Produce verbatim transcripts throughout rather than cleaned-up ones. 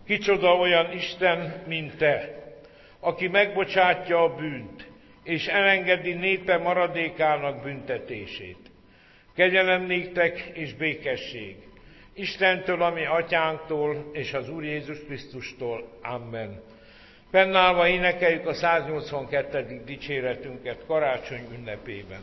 Kicsoda olyan Isten, mint te, aki megbocsátja a bűnt, és elengedi népe maradékának büntetését. Kegyelem néktek és békesség Istentől, a mi atyánktól, és az Úr Jézus Krisztustól. Amen. Fennállva énekeljük a száznyolcvankettedik dicséretünket karácsony ünnepében.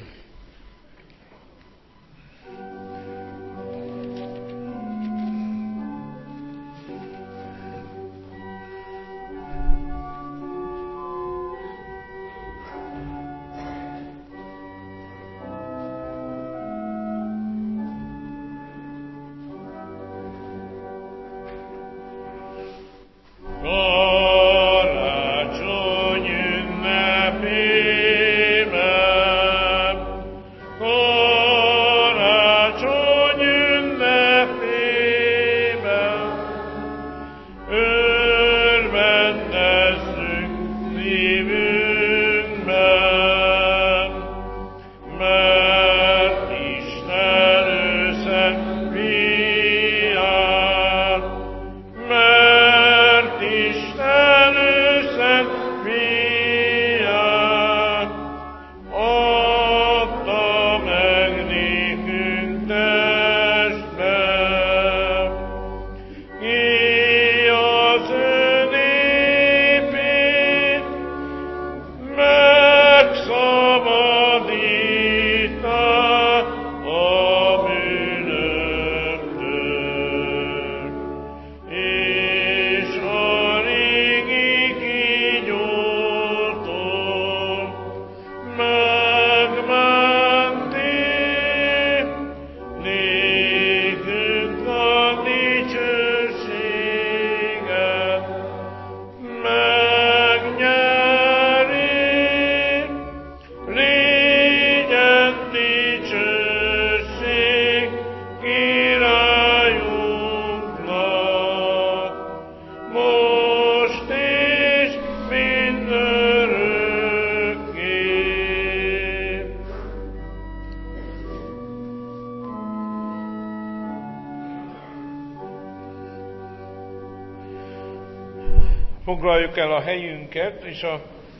Foglaljuk el a helyünket, és a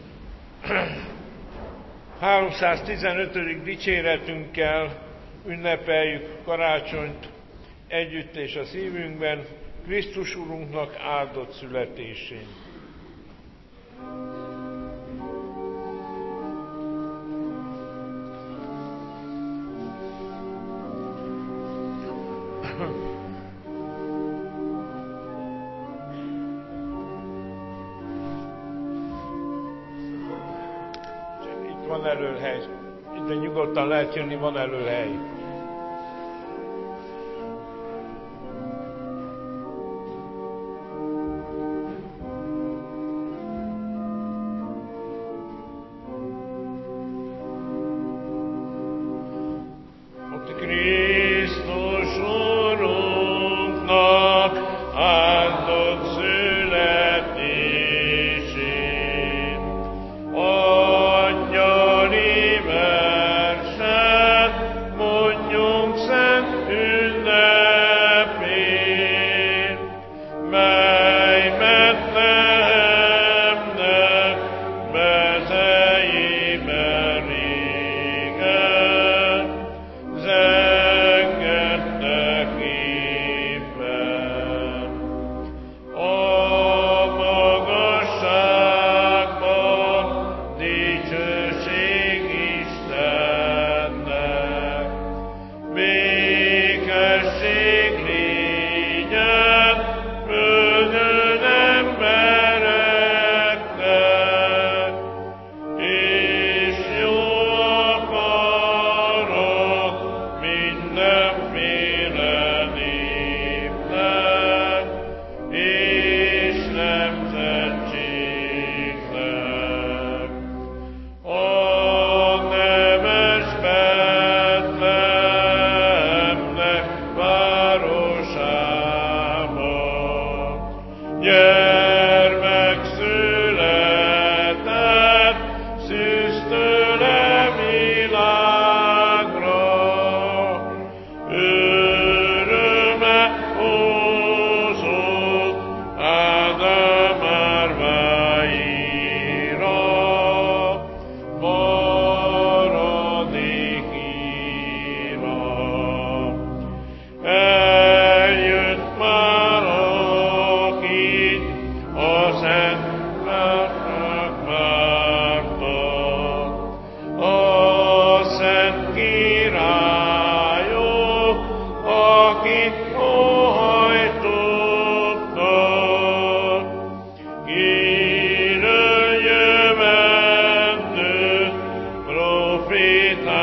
háromszáztizenötödik dicséretünkkel ünnepeljük karácsonyt együtt és a szívünkben Krisztus Urunknak áldott születésén. Van előhely, de nyugodtan lehet jönni, van előhely. Ott Krisztus Urunknak áldott születésén, angyali verset mondja.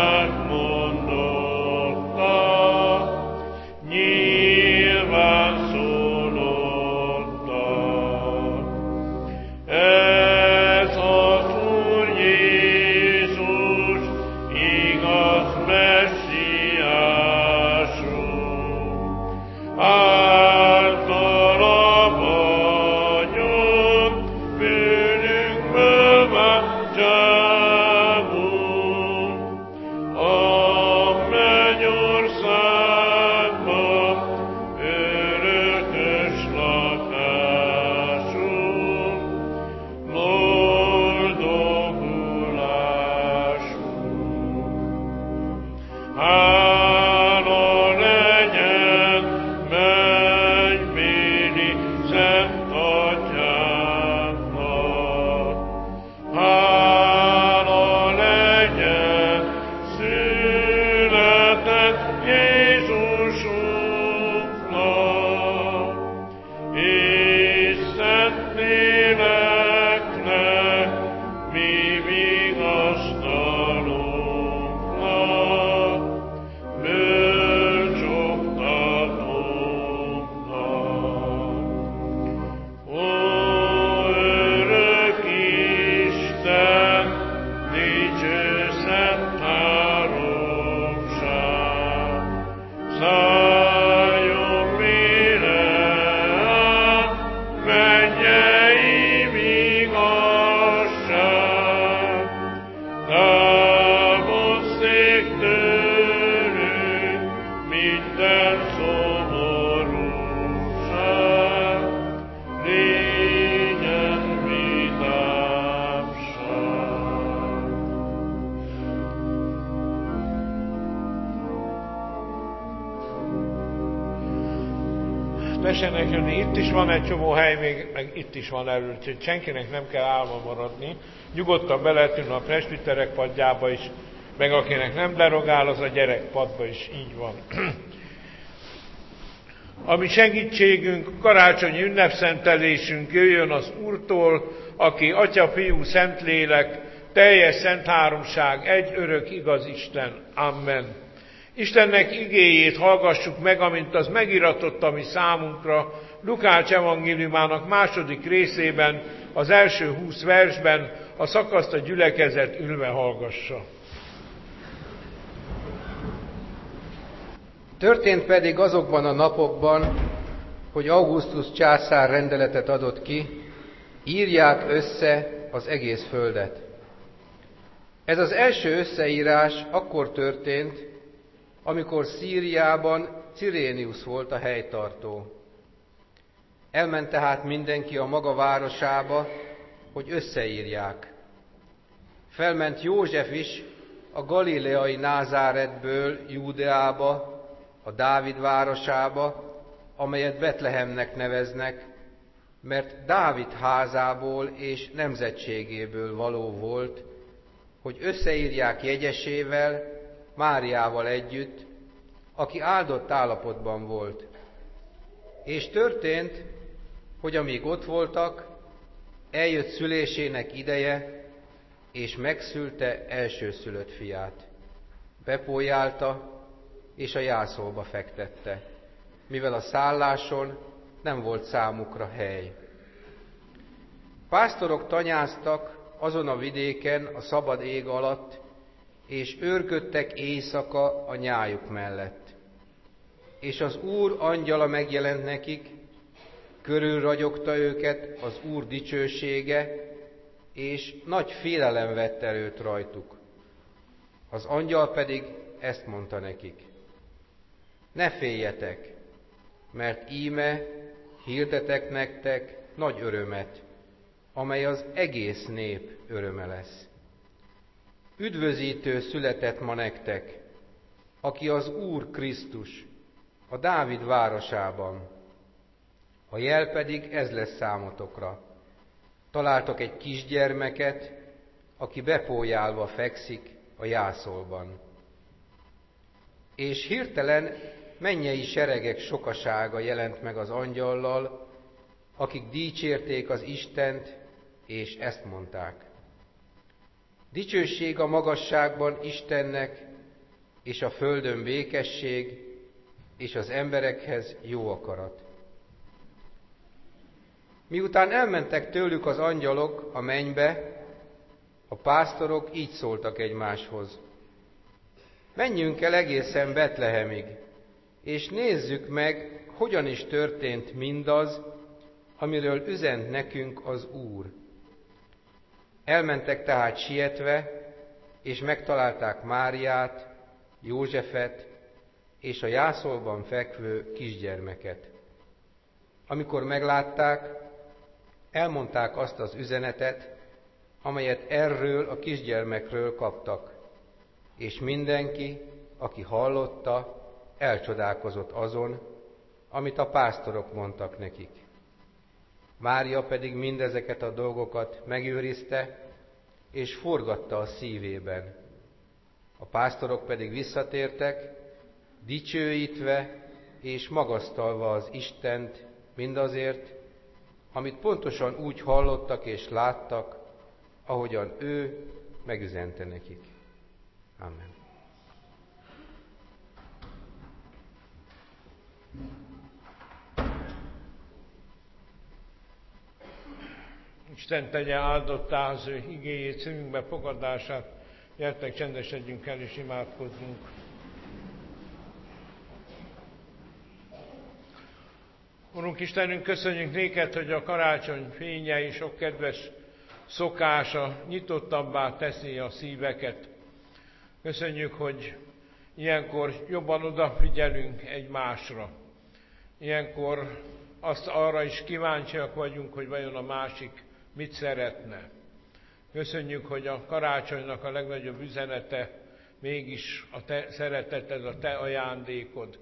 Tessenek jönni, itt is van egy csomó hely, még, meg itt is van elő, úgyhogy senkinek nem kell álma maradni. Nyugodtan be lehet ülni a presbiterek padjába is, meg akinek nem derogál, az a gyerekpadba is, így van. Ami segítségünk, karácsonyi ünnepszentelésünk jöjjön az Úrtól, aki Atya, Fiú, Szentlélek, teljes szent háromság, egy örök igaz Isten. Amen. Istennek igéjét hallgassuk meg, amint az megiratott a mi számunkra, Lukács evangéliumának második részében, az első húsz versben, a szakaszt a gyülekezet ülve hallgassa. Történt pedig azokban a napokban, hogy Augustus császár rendeletet adott ki, írják össze az egész földet. Ez az első összeírás akkor történt, amikor Szíriában Cirénius volt a helytartó. Elment tehát mindenki a maga városába, hogy összeírják. Felment József is a galileai Názáretből Júdeába, a Dávid városába, amelyet Betlehemnek neveznek, mert Dávid házából és nemzetségéből való volt, hogy összeírják jegyesével, Máriával együtt, aki áldott állapotban volt. És történt, hogy amíg ott voltak, eljött szülésének ideje, és megszülte elsőszülött fiát. Bepójálta, és a jászolba fektette, mivel a szálláson nem volt számukra hely. Pásztorok tanyáztak azon a vidéken a szabad ég alatt, és őrködtek éjszaka a nyájuk mellett. És az Úr angyala megjelent nekik, körülragyogta őket az Úr dicsősége, és nagy félelem vett erőt rajtuk. Az angyal pedig ezt mondta nekik: ne féljetek, mert íme hirdetek nektek nagy örömet, amely az egész nép öröme lesz. Üdvözítő született ma nektek, aki az Úr Krisztus, a Dávid városában. A jel pedig ez lesz számotokra. Találtok egy kisgyermeket, aki bepójálva fekszik a jászolban. És hirtelen mennyei seregek sokasága jelent meg az angyallal, akik dicsérték az Istent, és ezt mondták: dicsőség a magasságban Istennek, és a földön békesség, és az emberekhez jó akarat. Miután elmentek tőlük az angyalok a mennybe, a pásztorok így szóltak egymáshoz: menjünk el egészen Betlehemig, és nézzük meg, hogyan is történt mindaz, amiről üzent nekünk az Úr. Elmentek tehát sietve, és megtalálták Máriát, Józsefet és a jászolban fekvő kisgyermeket. Amikor meglátták, elmondták azt az üzenetet, amelyet erről a kisgyermekről kaptak, és mindenki, aki hallotta, elcsodálkozott azon, amit a pásztorok mondtak nekik. Mária pedig mindezeket a dolgokat megőrizte, és forgatta a szívében. A pásztorok pedig visszatértek, dicsőítve és magasztalva az Istent mindazért, amit pontosan úgy hallottak és láttak, ahogyan ő megüzente nekik. Amen. Isten tegye áldottá az ő igéjét, szívünkbe fogadását. Gyertek, csendesedjünk el és imádkozzunk. Urunk Istenünk, köszönjük néked, hogy a karácsony fénye és sok kedves szokása nyitottabbá teszi a szíveket. Köszönjük, hogy ilyenkor jobban odafigyelünk egymásra. Ilyenkor azt arra is kíváncsiak vagyunk, hogy vajon a másik mit szeretne. Köszönjük, hogy a karácsonynak a legnagyobb üzenete mégis a te szereteted, a te ajándékod.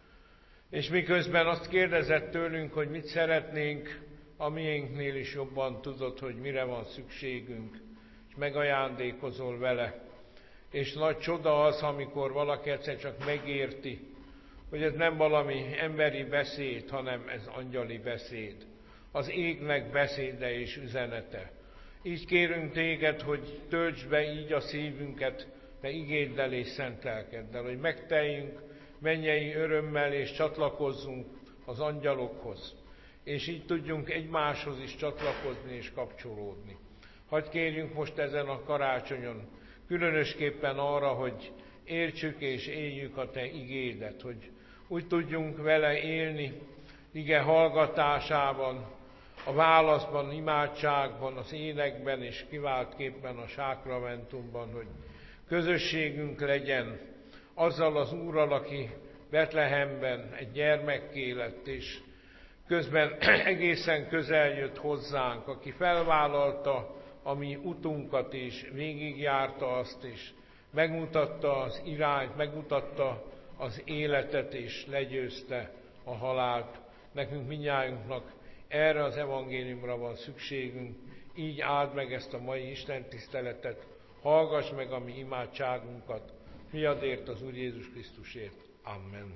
És miközben azt kérdezett tőlünk, hogy mit szeretnénk, a miénknél is jobban tudod, hogy mire van szükségünk, és megajándékozol vele. És nagy csoda az, amikor valaki egyszer csak megérti, hogy ez nem valami emberi beszéd, hanem ez angyali beszéd. Az égnek beszéde és üzenete. Így kérünk téged, hogy töltsd be így a szívünket, te igéddel és szent lelkeddel, hogy megteljünk mennyei örömmel és csatlakozzunk az angyalokhoz. És így tudjunk egymáshoz is csatlakozni és kapcsolódni. Hadd kérjünk most ezen a karácsonyon különösképpen arra, hogy értsük és éljük a te igédet, hogy úgy tudjunk vele élni, ige hallgatásában, a válaszban, imádságban, az énekben és kiváltképpen a sákramentumban, hogy közösségünk legyen azzal az Úrral, aki Betlehemben egy gyermekké lett, és közben egészen közel jött hozzánk, aki felvállalta a mi utunkat, és végigjárta azt, és megmutatta az irányt, megmutatta az életet, és legyőzte a halált. Nekünk mindnyájunknak erre az evangéliumra van szükségünk, így áld meg ezt a mai istentiszteletet, hallgass meg a mi imádságunkat, fiadért, az Úr Jézus Krisztusért. Amen.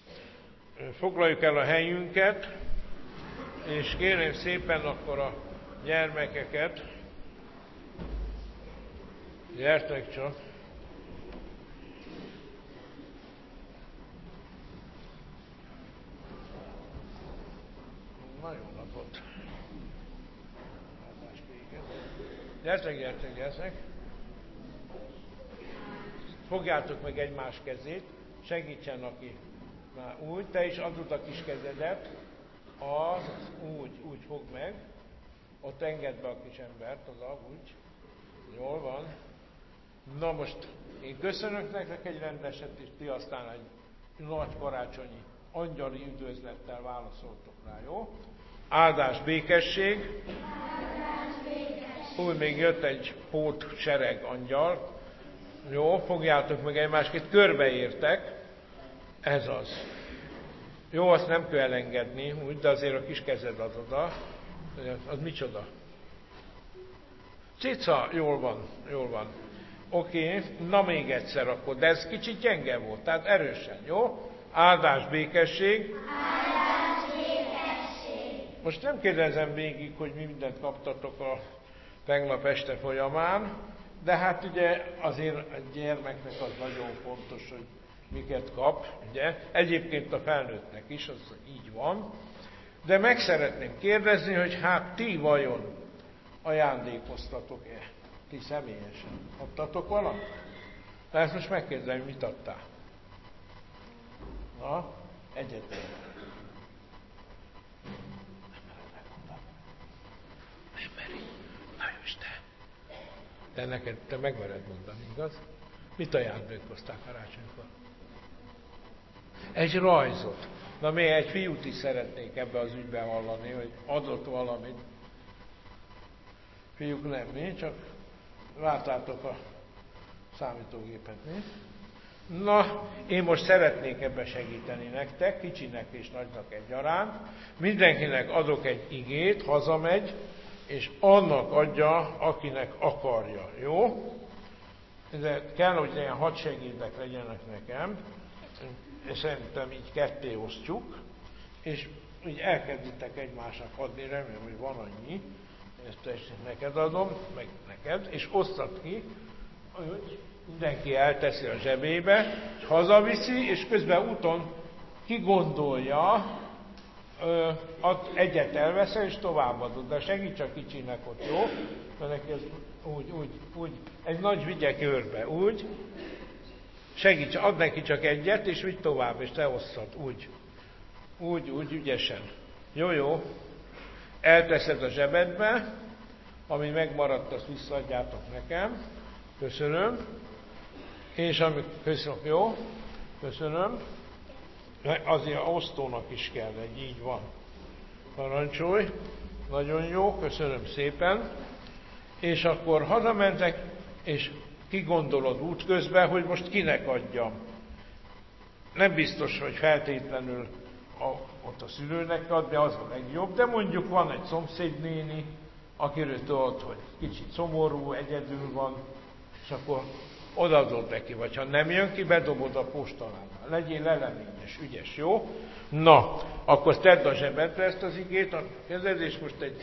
Foglaljuk el a helyünket, és kérem szépen akkor a gyermekeket, gyertek csak! Na jó napot! Gyertek, gyertek, gyertek! Fogjátok meg egymás kezét, segítsen, aki már úgy, te is adod a kis kezedet, az, úgy, úgy fog meg, ott engedd be a kis embert, oda, úgy, jól van. Na most, én köszönök nektek egy rendeset, és ti aztán egy nagy karácsonyi angyali üdvözlettel válaszoltok rá, jó? Áldás, békesség! Áldás, békesség! Úgy még jött egy pót sereg angyal. Jó, fogjátok meg egymást, körbeértek. Ez az. Jó, azt nem kell elengedni, úgy, de azért a kis kezed az oda. Az micsoda? Cica, jól van, jól van. Oké, okay. Na még egyszer akkor, de ez kicsit gyenge volt, tehát erősen, jó? Áldás, békesség. Áldás, békesség. Most nem kérdezem végig, hogy mi mindent kaptatok a tegnap este folyamán, De hát ugye azért a gyermeknek az nagyon fontos, hogy miket kap, ugye? Egyébként a felnőttnek is, az így van. De meg szeretném kérdezni, hogy hát ti vajon ajándékoztatok-e? Ti személyesen. Adtatok valamit? De ezt most megkérdezem, mit adtál? Na, egyetlen. Nem meri. Na Isten. Te neked, te megmered mondani, igaz? Mit ajándékoztál karácsonykor? Egy rajzot. Na még egy fiút is szeretnék ebbe az ügyben hallani, hogy adott valamit. Fiúk nem, mi? Csak láttátok a számítógépet, mi? Na, én most szeretnék ebbe segíteni nektek, kicsinek és nagynak egyaránt. Mindenkinek adok egy igét, hazamegy, és annak adja, akinek akarja, jó? De kell, hogy ilyen hadsegédek legyenek nekem, és szerintem így ketté osztjuk, és így elkezditek egymásnak adni, remélem, hogy van annyi, ezt neked adom, meg neked, és osztad ki, hogy mindenki elteszi a zsebébe, és hazaviszi, és közben úton kigondolja, ad, egyet elveszel, és továbbadod, de segíts a kicsinek ott, jó? Mert neki ez úgy, úgy, úgy, egy nagy vigye körbe, úgy, segíts, add neki csak egyet, és vigy tovább, és te osszad, úgy, úgy, úgy, ügyesen. Jó, jó, elteszed a zsebedbe, ami megmaradt, azt visszaadjátok nekem, köszönöm, és ami, köszönöm, jó, köszönöm, azért osztónak is kell, egy így van. Parancsolj, nagyon jó, köszönöm szépen. És akkor hazamentek, és kigondolod útközben, hogy most kinek adjam. Nem biztos, hogy feltétlenül a, ott a szülőnek adni, az a legjobb, de mondjuk van egy szomszédnéni, akiről tudod, hogy kicsit szomorú, egyedül van, és akkor odaadod neki, vagy ha nem jön ki, bedobod a postalánál. Legyél leleményes, ügyes, jó? Na, akkor tedd a zsebedbe ezt az igét, a kezed, és most egy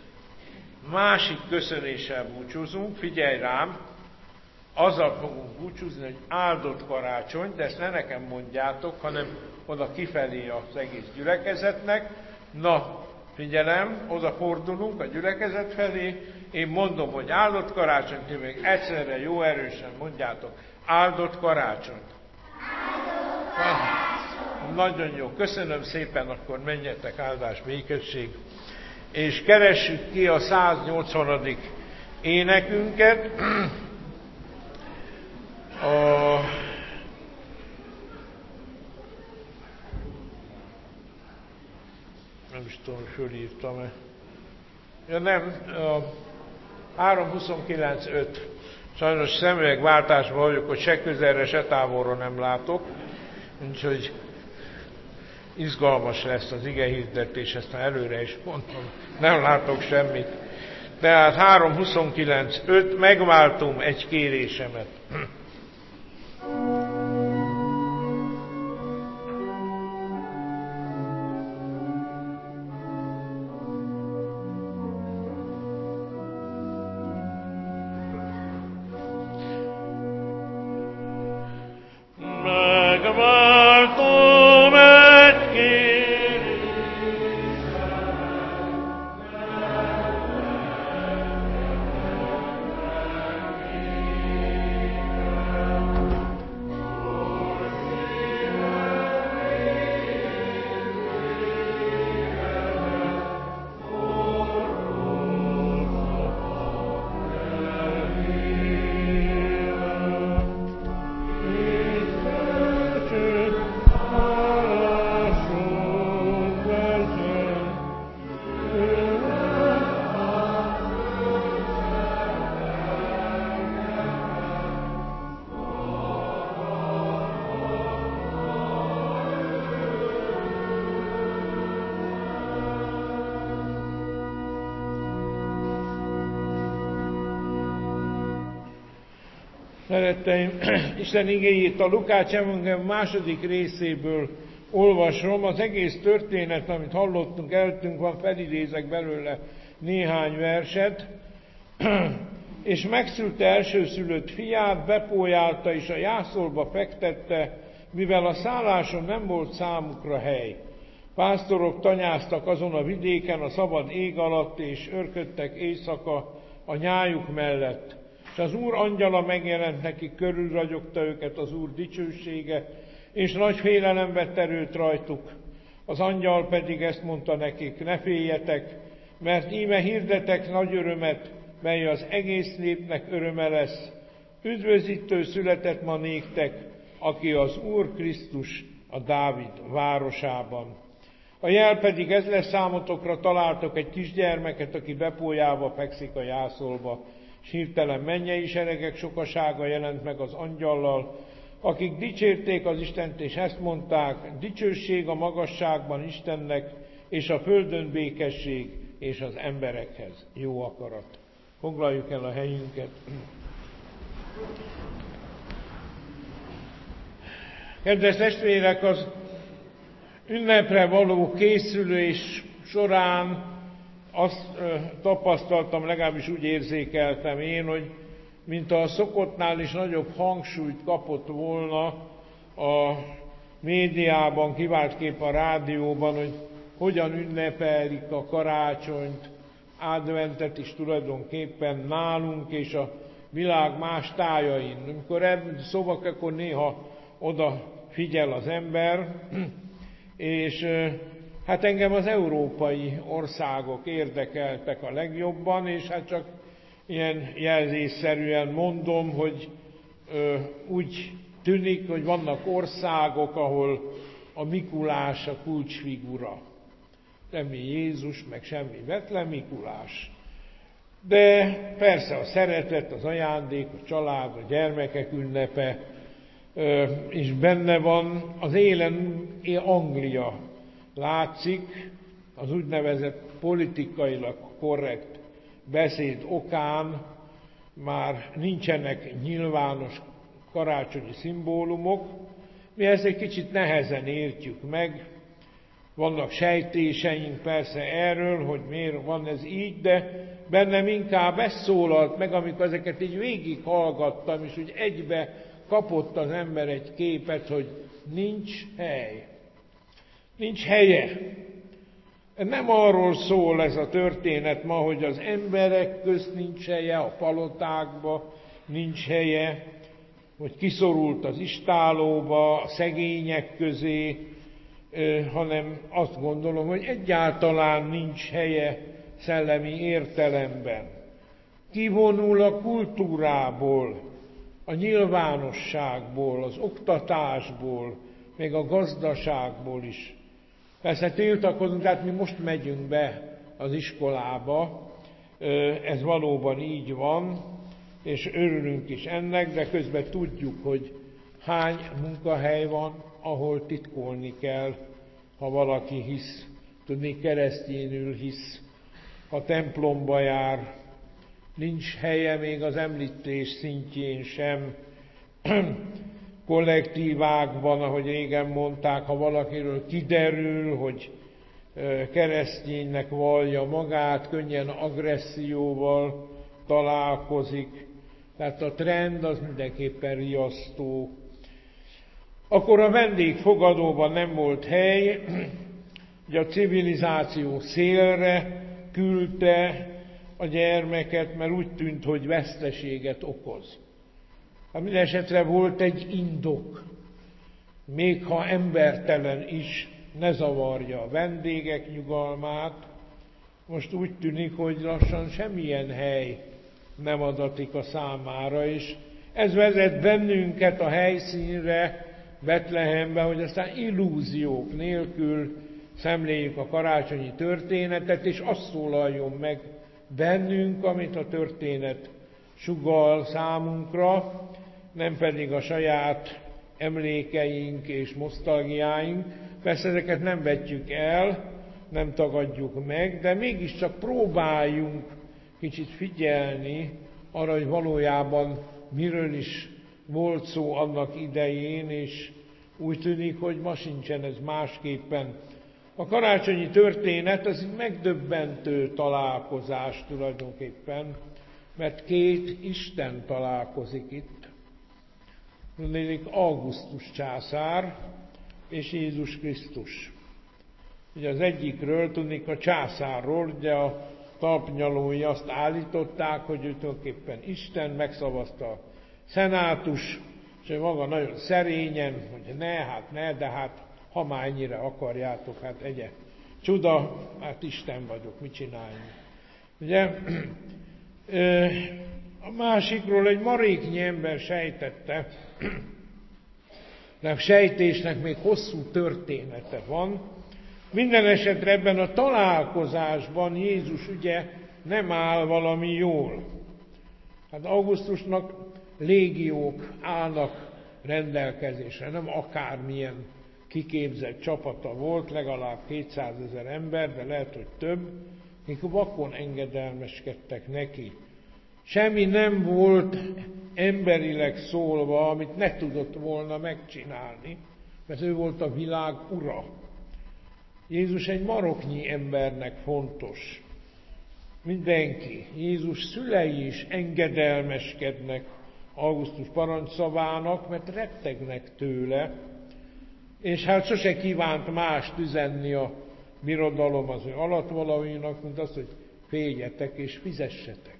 másik köszönéssel búcsúzunk, figyelj rám, azzal fogunk búcsúzni, hogy áldott karácsony, de ezt ne nekem mondjátok, hanem oda kifelé az egész gyülekezetnek. Na, figyelem, oda fordulunk a gyülekezet felé, én mondom, hogy áldott karácsony, ti még egyszerre jó erősen mondjátok, áldott karácsony. Áldott karácsony. Nagyon jó, köszönöm szépen, akkor menjetek, áldás, békesség. És keressük ki a száznyolcvanadik énekünket. A nem is tudom, hogy fölírtam-e. Ja nem, a háromszázhuszonkilenc öt. Sajnos szemüvegváltásban vagyok, hogy se közelre, se távolra nem látok. Úgyhogy izgalmas lesz az igehirdetés, ezt már előre is mondtam. Nem látok semmit. Tehát háromszázhuszonkilenc öt, megváltom egy kérésemet. Szeretteim, Isten igéjét a Lukács evangélium második részéből olvasom. Az egész történet, amit hallottunk, eltünk van, felidézek belőle néhány verset. és megszülte elsőszülött fiát, bepójálta és a jászolba fektette, mivel a szálláson nem volt számukra hely. Pásztorok tanyáztak azon a vidéken a szabad ég alatt, és örködtek éjszaka a nyájuk mellett. És az Úr angyala megjelent nekik, körülragyogta őket az Úr dicsősége, és nagy félelem vett erőt rajtuk. Az angyal pedig ezt mondta nekik: ne féljetek, mert íme hirdetek nagy örömet, mely az egész népnek öröme lesz. Üdvözítő született ma néktek, aki az Úr Krisztus a Dávid városában. A jel pedig ez lesz számotokra: találtok egy kisgyermeket, aki bepójálva fekszik a jászolba. És hirtelen mennyei seregek sokasága jelent meg az angyallal, akik dicsérték az Istent, és ezt mondták: dicsőség a magasságban Istennek, és a földön békesség, és az emberekhez jó akarat. Foglaljuk el a helyünket. Kedves testvérek, az ünnepre való készülés során azt tapasztaltam, legalábbis úgy érzékeltem én, hogy mint a szokottnál is nagyobb hangsúlyt kapott volna a médiában, kiváltképp a rádióban, hogy hogyan ünnepelik a karácsonyt, adventet is tulajdonképpen nálunk és a világ más tájain. Amikor ebben szóval, akkor néha oda figyel az ember, és hát engem az európai országok érdekeltek a legjobban, és hát csak ilyen jelzésszerűen mondom, hogy ö, úgy tűnik, hogy vannak országok, ahol a Mikulás a kulcsfigura. Semmi Jézus, meg semmi Betlehem, Mikulás. De persze a szeretet, az ajándék, a család, a gyermekek ünnepe ö, is benne van. Az élen Anglia látszik, az úgynevezett politikailag korrekt beszéd okán már nincsenek nyilvános karácsonyi szimbólumok. Mi ezt egy kicsit nehezen értjük meg. Vannak sejtéseink persze erről, hogy miért van ez így, de bennem inkább ez szólalt meg, amikor ezeket így végighallgattam, és úgy egybe kapott az ember egy képet, hogy nincs hely. Nincs helye. Nem arról szól ez a történet ma, hogy az emberek közt nincs helye, a palotákba nincs helye, hogy kiszorult az istálóba, a szegények közé, hanem azt gondolom, hogy egyáltalán nincs helye szellemi értelemben. Kivonul a kultúrából, a nyilvánosságból, az oktatásból, még a gazdaságból is. Persze tiltakozunk, tehát mi most megyünk be az iskolába, ez valóban így van, és örülünk is ennek, de közben tudjuk, hogy hány munkahely van, ahol titkolni kell, ha valaki hisz, tudni keresztényül hisz, ha templomba jár, nincs helye még az említés szintjén sem, kollektívákban, ahogy régen mondták, ha valakiről kiderül, hogy kereszténynek vallja magát, könnyen agresszióval találkozik. Tehát a trend az mindenképpen riasztó. Akkor a vendégfogadóban nem volt hely, hogy a civilizáció szélre küldte a gyermeket, mert úgy tűnt, hogy veszteséget okoz. Hát minden esetre volt egy indok, még ha embertelen is, ne zavarja a vendégek nyugalmát. Most úgy tűnik, hogy lassan semmilyen hely nem adatik a számára, és ez vezet bennünket a helyszínre, Betlehembe, hogy aztán illúziók nélkül szemléljük a karácsonyi történetet, és azt szólaljon meg bennünk, amit a történet sugall számunkra, nem pedig a saját emlékeink és nosztalgiáink. Persze ezeket nem vetjük el, nem tagadjuk meg, de mégiscsak próbáljunk kicsit figyelni arra, hogy valójában miről is volt szó annak idején, és úgy tűnik, hogy ma sincsen ez másképpen. A karácsonyi történet az egy megdöbbentő találkozás tulajdonképpen. mert két Isten találkozik itt. Tudnék, Augustus császár és Jézus Krisztus. Ugye az egyikről, tudnék, a császárról, ugye a talpnyalói azt állították, hogy ő tulajdonképpen Isten, megszavazta a szenátus, és ő maga nagyon szerényen, hogy ne, hát ne, de hát ha már ennyire akarjátok, hát egye. Csuda, hát Isten vagyok, mit csináljunk. Ugye, a másikról egy maréknyi ember sejtette, de a sejtésnek még hosszú története van. Minden esetre ebben a találkozásban Jézus ugye nem áll valami jól. Hát Augustusnak légiók állnak rendelkezésre, nem akármilyen kiképzett csapata volt, legalább kétszázezer ember, de lehet, hogy több, akik vakon engedelmeskedtek neki. Semmi nem volt emberileg szólva, amit ne tudott volna megcsinálni, mert ő volt a világ ura. Jézus egy maroknyi embernek fontos. Mindenki, Jézus szülei is engedelmeskednek Augustus parancszavának, mert rettegnek tőle, és hát sose kívánt mást üzenni a birodalom az ő alattvalóinak, mint azt, hogy féljetek és fizessetek.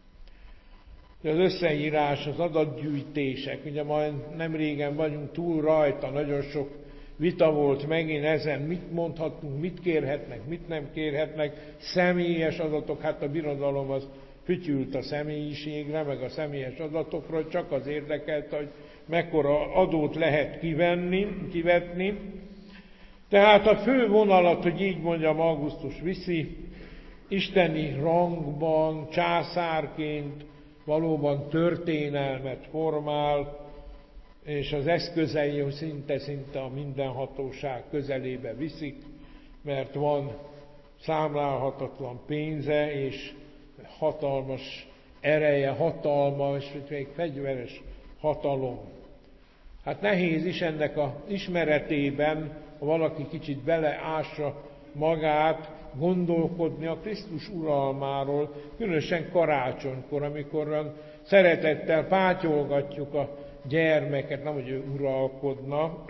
Az összeírás, az adatgyűjtések, ugye majd nem régen vagyunk túl rajta, nagyon sok vita volt megint ezen, mit mondhatunk, mit kérhetnek, mit nem kérhetnek, személyes adatok, hát a birodalom az fütyült a személyiségre, meg a személyes adatokról, csak az érdekelte, hogy mekkora adót lehet kivenni, kivetni. Tehát a fő vonalat, hogy így mondjam, Augustus viszi, isteni rangban, császárként valóban történelmet formál, és az eszközei szinte-szinte a mindenhatóság közelébe viszik, mert van számlálhatatlan pénze, és hatalmas ereje, hatalma, és még fegyveres hatalom. Hát nehéz is ennek az ismeretében, ha valaki kicsit beleássa magát, gondolkodni a Krisztus uralmáról, különösen karácsonykor, amikor szeretettel pátyolgatjuk a gyermeket, nem hogy ő uralkodna,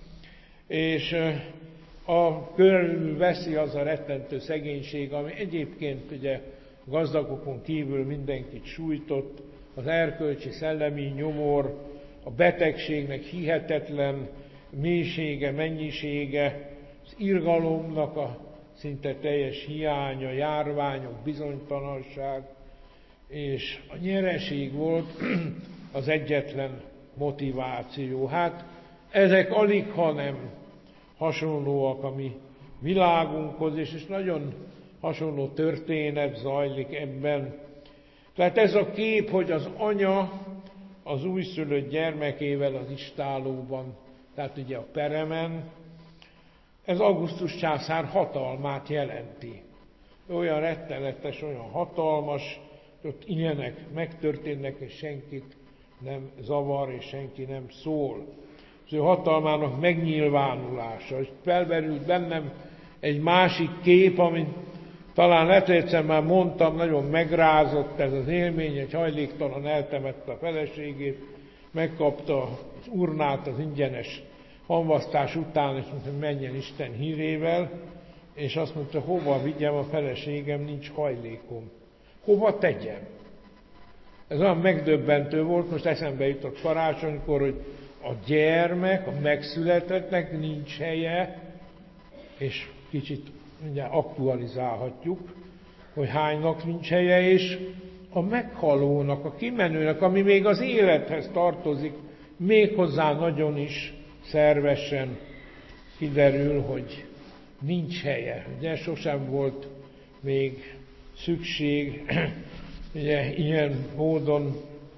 és a körül veszi az a rettentő szegénység, ami egyébként ugye gazdagokon kívül mindenkit sújtott, az erkölcsi szellemi nyomor, a betegségnek hihetetlen mélysége, mennyisége, az irgalomnak a szinte teljes hiánya, járványok, bizonytalanság, és a nyereség volt az egyetlen motiváció. Hát ezek alig, ha nem hasonlóak a mi világunkhoz, és, és nagyon hasonló történet zajlik ebben. Tehát ez a kép, hogy az anya az újszülött gyermekével az istállóban, tehát ugye a peremen, ez Augustus császár hatalmát jelenti. Olyan rettenetes, olyan hatalmas, ott ilyenek megtörténnek, és senkit nem zavar, és senki nem szól. Az ő hatalmának megnyilvánulása. És felmerült bennem egy másik kép, amit talán lehet, hogy egyszer már mondtam, nagyon megrázott ez az élmény, egy hajléktalan eltemette a feleségét, megkapta az urnát az ingyenes hamvasztás után, és mondta, hogy menjen Isten hírével, és azt mondta, hova vigyem a feleségem, nincs hajlékom. Hova tegyem? Ez olyan megdöbbentő volt, most eszembe jutott karácsonykor, hogy a gyermek, a megszületettnek nincs helye, és kicsit mindjárt aktualizálhatjuk, hogy hánynak nincs helye, és a meghalónak, a kimenőnek, ami még az élethez tartozik, méghozzá nagyon is szervesen kiderül, hogy nincs helye. Ugye sosem volt még szükség ugye, ilyen módon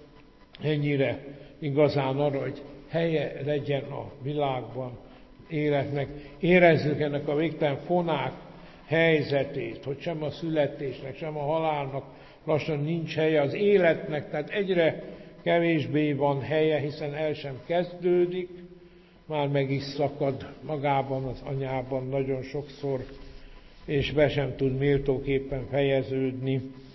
ennyire igazán arra, hogy helye legyen a világban, életnek. Érezzük ennek a végtelen fonák helyzetét, hogy sem a születésnek, sem a halálnak lassan nincs helye, az életnek, tehát egyre kevésbé van helye, hiszen el sem kezdődik, már meg is szakad magában, az anyában nagyon sokszor, és be sem tud méltóképpen fejeződni.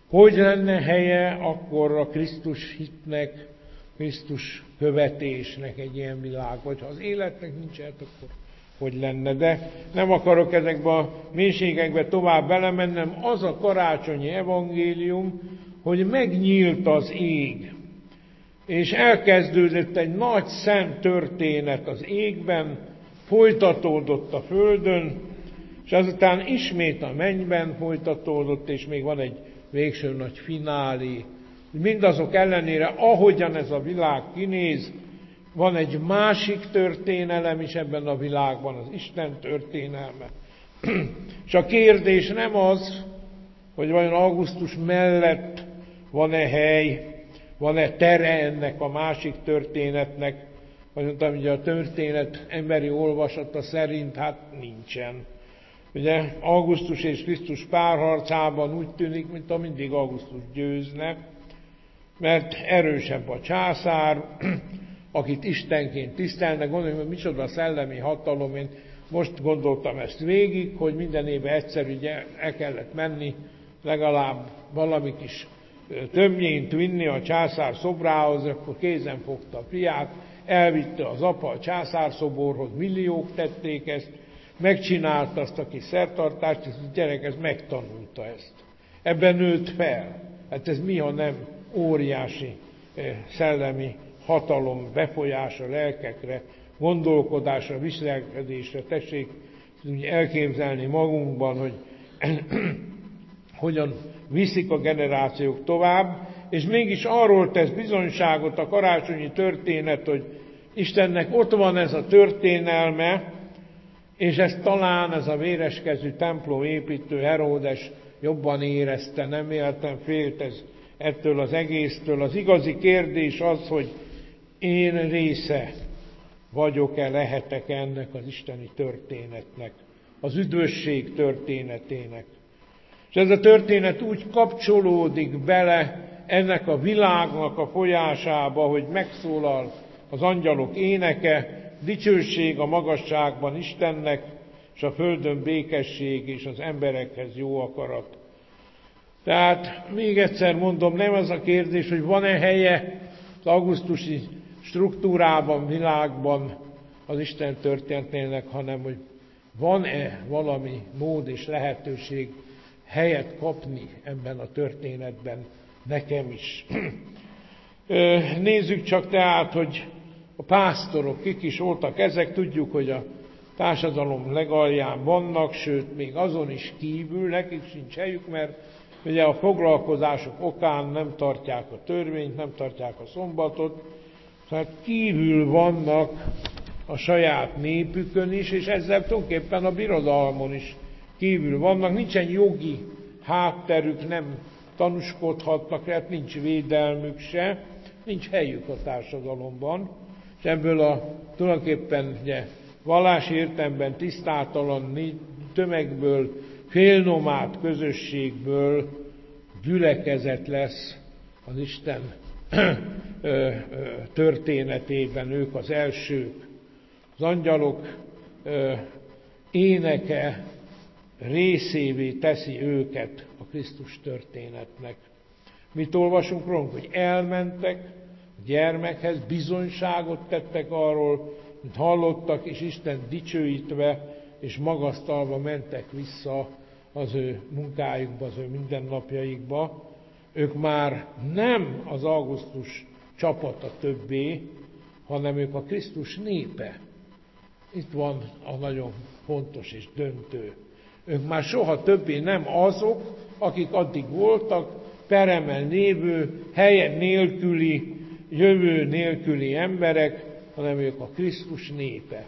Hogy lenne helye akkor a Krisztus hitnek, Krisztus követésnek egy ilyen világ, vagy ha az életnek nincs el, akkor hogy lenne. De nem akarok ezekbe a mélységekbe tovább belemennem. Az a karácsonyi evangélium, hogy megnyílt az ég, és elkezdődött egy nagy szent történet az égben, folytatódott a földön, és azután ismét a mennyben folytatódott, és még van egy végső nagy finálé. Mindazok ellenére, ahogyan ez a világ kinéz, van egy másik történelem is ebben a világban, az Isten történelme. És a kérdés nem az, hogy vajon augusztus mellett van-e hely, van-e tere ennek a másik történetnek, vagy mondtam, hogy a történet emberi olvasata szerint hát nincsen. Ugye Augusztus és Krisztus párharcában úgy tűnik, mint a mindig Augusztus győzne, mert erősebb a császár, akit istenként tisztelnek. Gondolom, hogy micsoda szellemi hatalom. Én most gondoltam ezt végig, hogy minden évben egyszer ugye el kellett menni, legalább valami kis tömjént vinni a császár szobrához, akkor kézen fogta a fiát, elvitte az apa a császár szoborhoz, milliók tették ezt, megcsinálta azt a kis szertartást, és a gyerek ez megtanulta ezt. Ebben nőtt fel. Hát ez mi, ha nem óriási szellemi hatalom, befolyása lelkekre, gondolkodásra, viselkedésre. Tessék elképzelni magunkban, hogy hogyan viszik a generációk tovább, és mégis arról tesz bizonyságot a karácsonyi történet, hogy Istennek ott van ez a történelme, és ezt talán ez a véreskezű templom építő Heródes jobban érezte, nem éltem félt ez ettől az egésztől. Az igazi kérdés az, hogy én része vagyok-e, lehetek ennek az isteni történetnek, az üdvösség történetének. És ez a történet úgy kapcsolódik bele ennek a világnak a folyásába, hogy megszólal az angyalok éneke, dicsőség a magasságban Istennek, és a földön békesség, és az emberekhez jó akarat. Tehát még egyszer mondom, nem az a kérdés, hogy van-e helye az augusztusi struktúrában, világban az Isten történetének, hanem hogy van-e valami mód és lehetőség helyet kapni ebben a történetben nekem is. Nézzük csak tehát, hogy a pásztorok kik is voltak ezek, tudjuk, hogy a társadalom legalján vannak, sőt, még azon is kívül, nekik sincs helyük, mert ugye a foglalkozások okán nem tartják a törvényt, nem tartják a szombatot, tehát kívül vannak a saját népükön is, és ezzel tulajdonképpen a birodalmon is kívül vannak, nincsen jogi hátterük, nem tanúskodhatnak, tehát nincs védelmük se, nincs helyük a társadalomban, és ebből a tulajdonképpen ugye, vallási értelemben tisztátalan tömegből, félnomád közösségből gyülekezet lesz az Isten történetében, ők az elsők. Az angyalok éneke részévé teszi őket a Krisztus történetnek. Mit olvasunk rólunk? Hogy elmentek a gyermekhez, bizonyságot tettek arról, mint hallottak, és Isten dicsőítve és magasztalva mentek vissza az ő munkájukba, az ő mindennapjaikba. Ők már nem az augusztus csapata többé, hanem ők a Krisztus népe. Itt van a nagyon fontos és döntő. Ők már soha többé nem azok, akik addig voltak, peremen lévő, helyen nélküli, jövő nélküli emberek, hanem ők a Krisztus népe.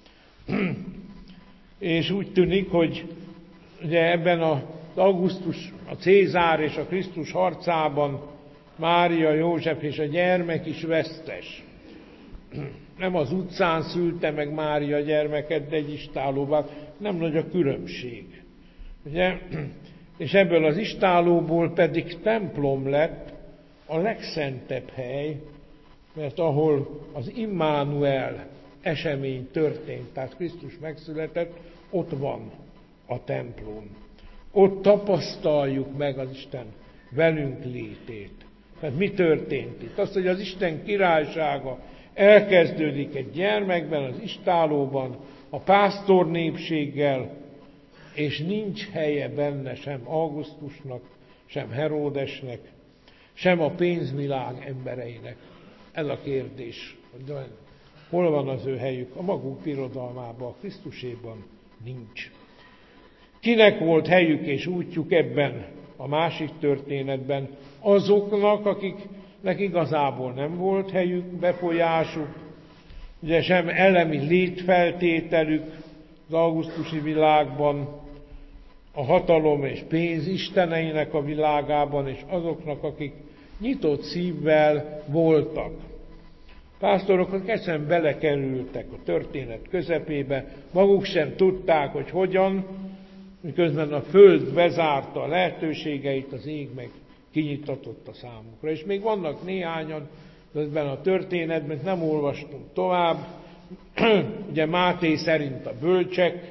És úgy tűnik, hogy ugye ebben az augusztus, a Cézár és a Krisztus harcában Mária, József és a gyermek is vesztes. Nem az utcán szülte meg Mária gyermeket, de egy istálóban, nem nagy a különbség. Ugye? És ebből az istálóból pedig templom lett a legszentebb hely, mert ahol az Immanuel esemény történt, tehát Krisztus megszületett, ott van a templom. Ott tapasztaljuk meg az Isten velünk létét. Tehát mi történt itt? Az, hogy az Isten királysága elkezdődik egy gyermekben, az istállóban, a pásztor népséggel, és nincs helye benne sem Augustusnak, sem Heródesnek, sem a pénzvilág embereinek. Ez a kérdés. Hol van az ő helyük? A maguk birodalmában, a Krisztuséban nincs. Kinek volt helyük és útjuk ebben a másik történetben? Azoknak, akiknek igazából nem volt helyük, befolyásuk, ugye sem elemi létfeltételük az augusztusi világban, a hatalom és pénz isteneinek a világában, és azoknak, akik nyitott szívvel voltak. Pásztorok egyszerűen belekerültek a történet közepébe, maguk sem tudták, hogy hogyan, miközben a föld bezárta a lehetőségeit, az ég meg kinyitatott a számukra. És még vannak néhányan, ebben a történetben nem olvastunk tovább, ugye Máté szerint a bölcsek,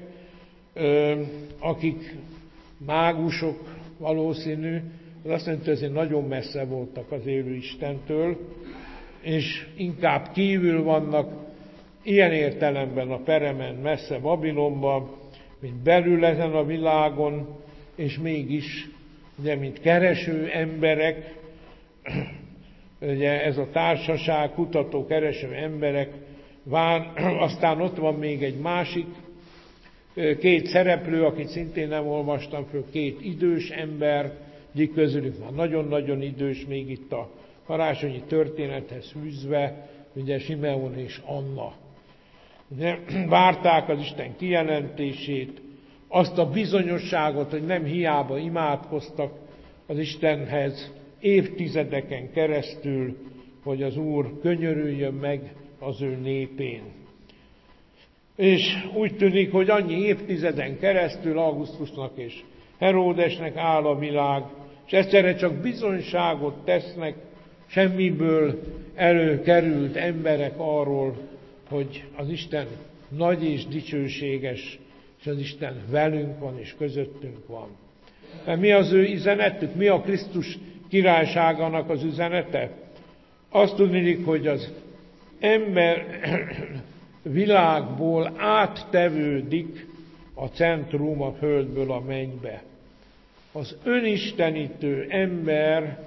akik mágusok valószínű, az azt jelenti, hogy azért nagyon messze voltak az élő Istentől, és inkább kívül vannak, ilyen értelemben a peremen messze Babilonban, mint belül ezen a világon, és mégis, ugye, mint kereső emberek, ugye ez a társaság, kutató, kereső emberek, vár, aztán ott van még egy másik, két szereplő, akit szintén nem olvastam föl, két idős ember, egyik közülük már nagyon-nagyon idős, még itt a karácsonyi történethez fűzve, ugye Simeon és Anna. Ugye, várták az Isten kijelentését, azt a bizonyosságot, hogy nem hiába imádkoztak az Istenhez évtizedeken keresztül, hogy az Úr könyörüljön meg az ő népén. És úgy tűnik, hogy annyi évtizeden keresztül Augustusnak és Heródesnek áll a világ, és egyszerre csak bizonyságot tesznek semmiből előkerült emberek arról, hogy az Isten nagy és dicsőséges, és az Isten velünk van és közöttünk van. Mert mi az ő üzenetük? Mi a Krisztus királyságának az üzenete? Azt tudnék, hogy az ember világból áttevődik a centrum a földből a mennybe. Az önistenítő ember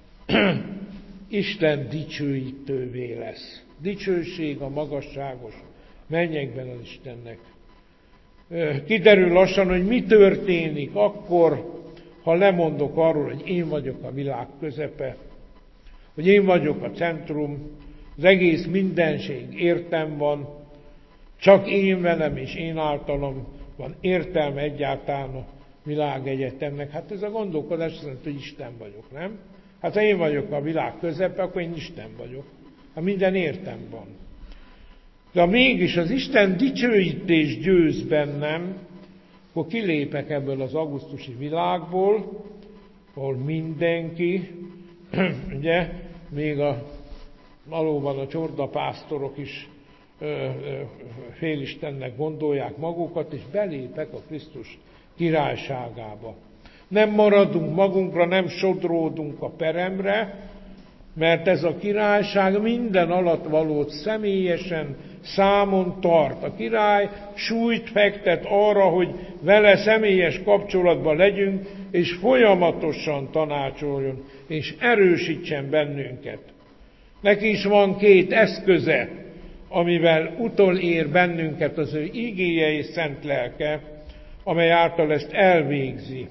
Isten dicsőítővé lesz. Dicsőség a magasságos mennyekben az Istennek. Kiderül lassan, hogy mi történik akkor, ha lemondok arról, hogy én vagyok a világ közepe, hogy én vagyok a centrum, az egész mindenség értem van, csak én velem és én általam van értelme egyáltalán a világegyetemnek. Hát ez a gondolkodás azt jelenti, hogy Isten vagyok, nem? Hát ha én vagyok a világ közepe, akkor én Isten vagyok. Ha minden értem van. De ha mégis az Isten dicsőítés győz bennem, akkor kilépek ebből az augusztusi világból, ahol mindenki, ugye, még a, valóban a csordapásztorok is ö, ö, félistennek gondolják magukat, és belépek a Krisztus királyságába. Nem maradunk magunkra, nem sodródunk a peremre, mert ez a királyság minden alattvalót személyesen számon tart. A király súlyt fektet arra, hogy vele személyes kapcsolatban legyünk, és folyamatosan tanácsoljon, és erősítsen bennünket. Neki is van két eszköze, amivel utolér bennünket az ő igéje és szent lelke, amely által ezt elvégzi.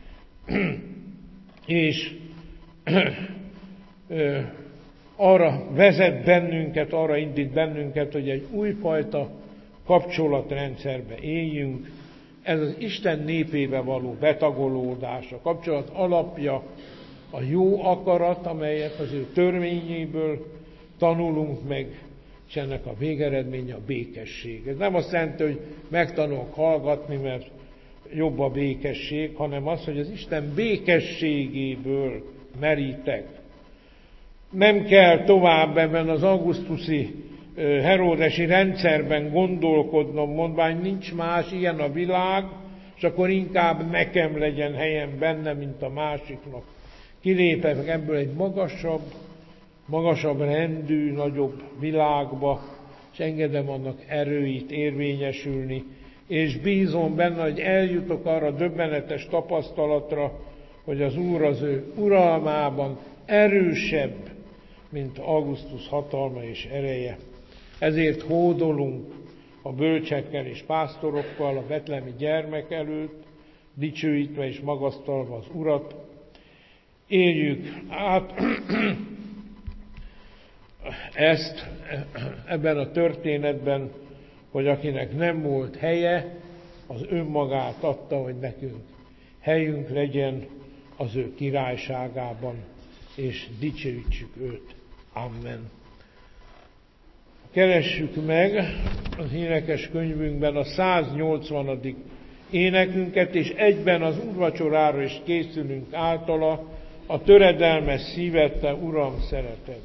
és arra vezet bennünket, arra indít bennünket, hogy egy újfajta kapcsolatrendszerbe éljünk. Ez az Isten népébe való betagolódás, a kapcsolat alapja, a jó akarat, amelyet az ő törvényéből tanulunk meg, és ennek a végeredménye a békesség. Ez nem azt jelenti, hogy megtanulok hallgatni, mert jobb a békesség, hanem az, hogy az Isten békességéből merítek. Nem kell tovább ebben az augusztusi heródesi rendszerben gondolkodnom, mondván nincs más, ilyen a világ, és akkor inkább nekem legyen helyem benne, mint a másiknak. kilépek ebből egy magasabb, magasabb rendű, nagyobb világba, és engedem annak erőit érvényesülni, és bízom benne, hogy eljutok arra döbbenetes tapasztalatra, hogy az Úr az ő uralmában erősebb, mint Augustus hatalma és ereje. Ezért hódolunk a bölcsekkel és pásztorokkal a betlehemi gyermek előtt, dicsőítve és magasztalva az Urat. Éljük át ezt ebben a történetben, hogy akinek nem volt helye, az önmagát adta, hogy nekünk helyünk legyen az ő királyságában, és dicsőítsük őt. Amen. Keressük meg az énekes könyvünkben a száznyolcvanadik énekünket, és egyben az úrvacsorára is készülünk általa, a töredelmes szívet, te Uram, szereted.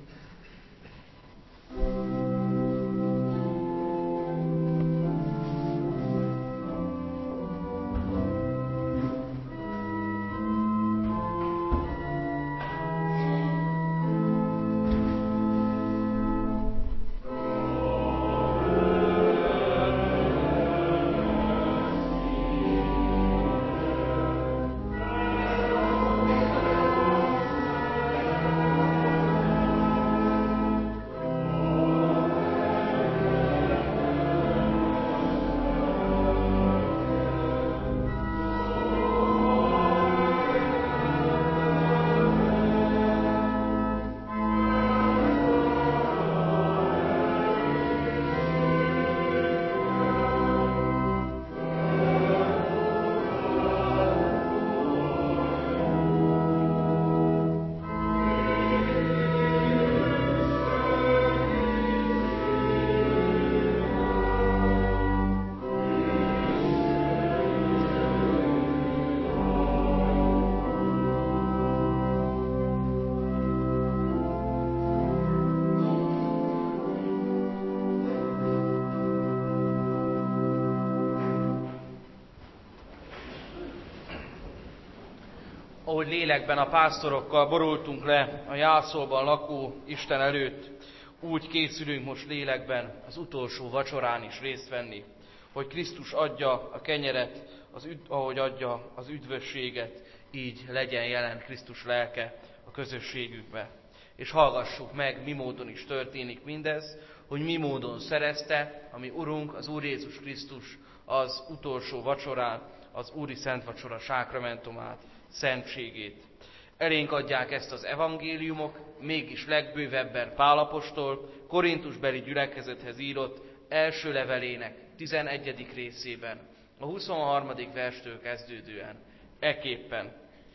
Ahogy lélekben a pásztorokkal borultunk le a jászolban lakó Isten előtt, úgy készülünk most lélekben az utolsó vacsorán is részt venni, hogy Krisztus adja a kenyeret, az üd, ahogy adja az üdvösséget, így legyen jelen Krisztus lelke a közösségükbe. És hallgassuk meg, mi módon is történik mindez, hogy mi módon szerezte a mi Urunk, az Úr Jézus Krisztus az utolsó vacsorán, az Úri Szent Vacsora sákramentumát, szentségét. Elénk adják ezt az evangéliumok, mégis legbővebben Pál apostol Korintusbeli gyülekezethez írott első levelének tizenegyedik részében, a huszonharmadik verstől kezdődően, ekképpen.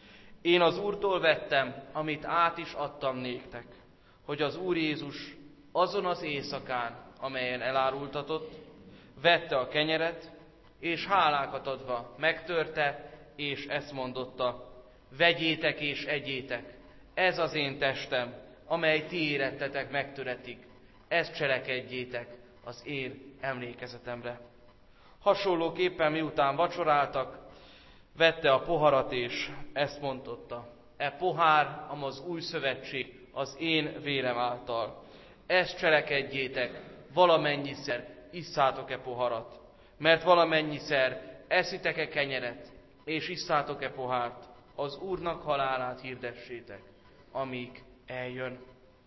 Én az Úrtól vettem, amit át is adtam néktek, hogy az Úr Jézus azon az éjszakán, amelyen elárultatott, vette a kenyeret, és hálákat adva megtörte, és ezt mondotta: vegyétek és egyétek, ez az én testem, amely ti érettetek megtöretik, ezt cselekedjétek az én emlékezetemre. Hasonlóképpen miután vacsoráltak, vette a poharat, és ezt mondotta: e pohár, am az új szövetség az én vérem által. Ezt cselekedjétek, valamennyiszer isszátok-e poharat, mert valamennyiszer eszitek-e kenyeret, és isszátok-e pohárt, az Úrnak halálát hirdessétek, amíg eljön.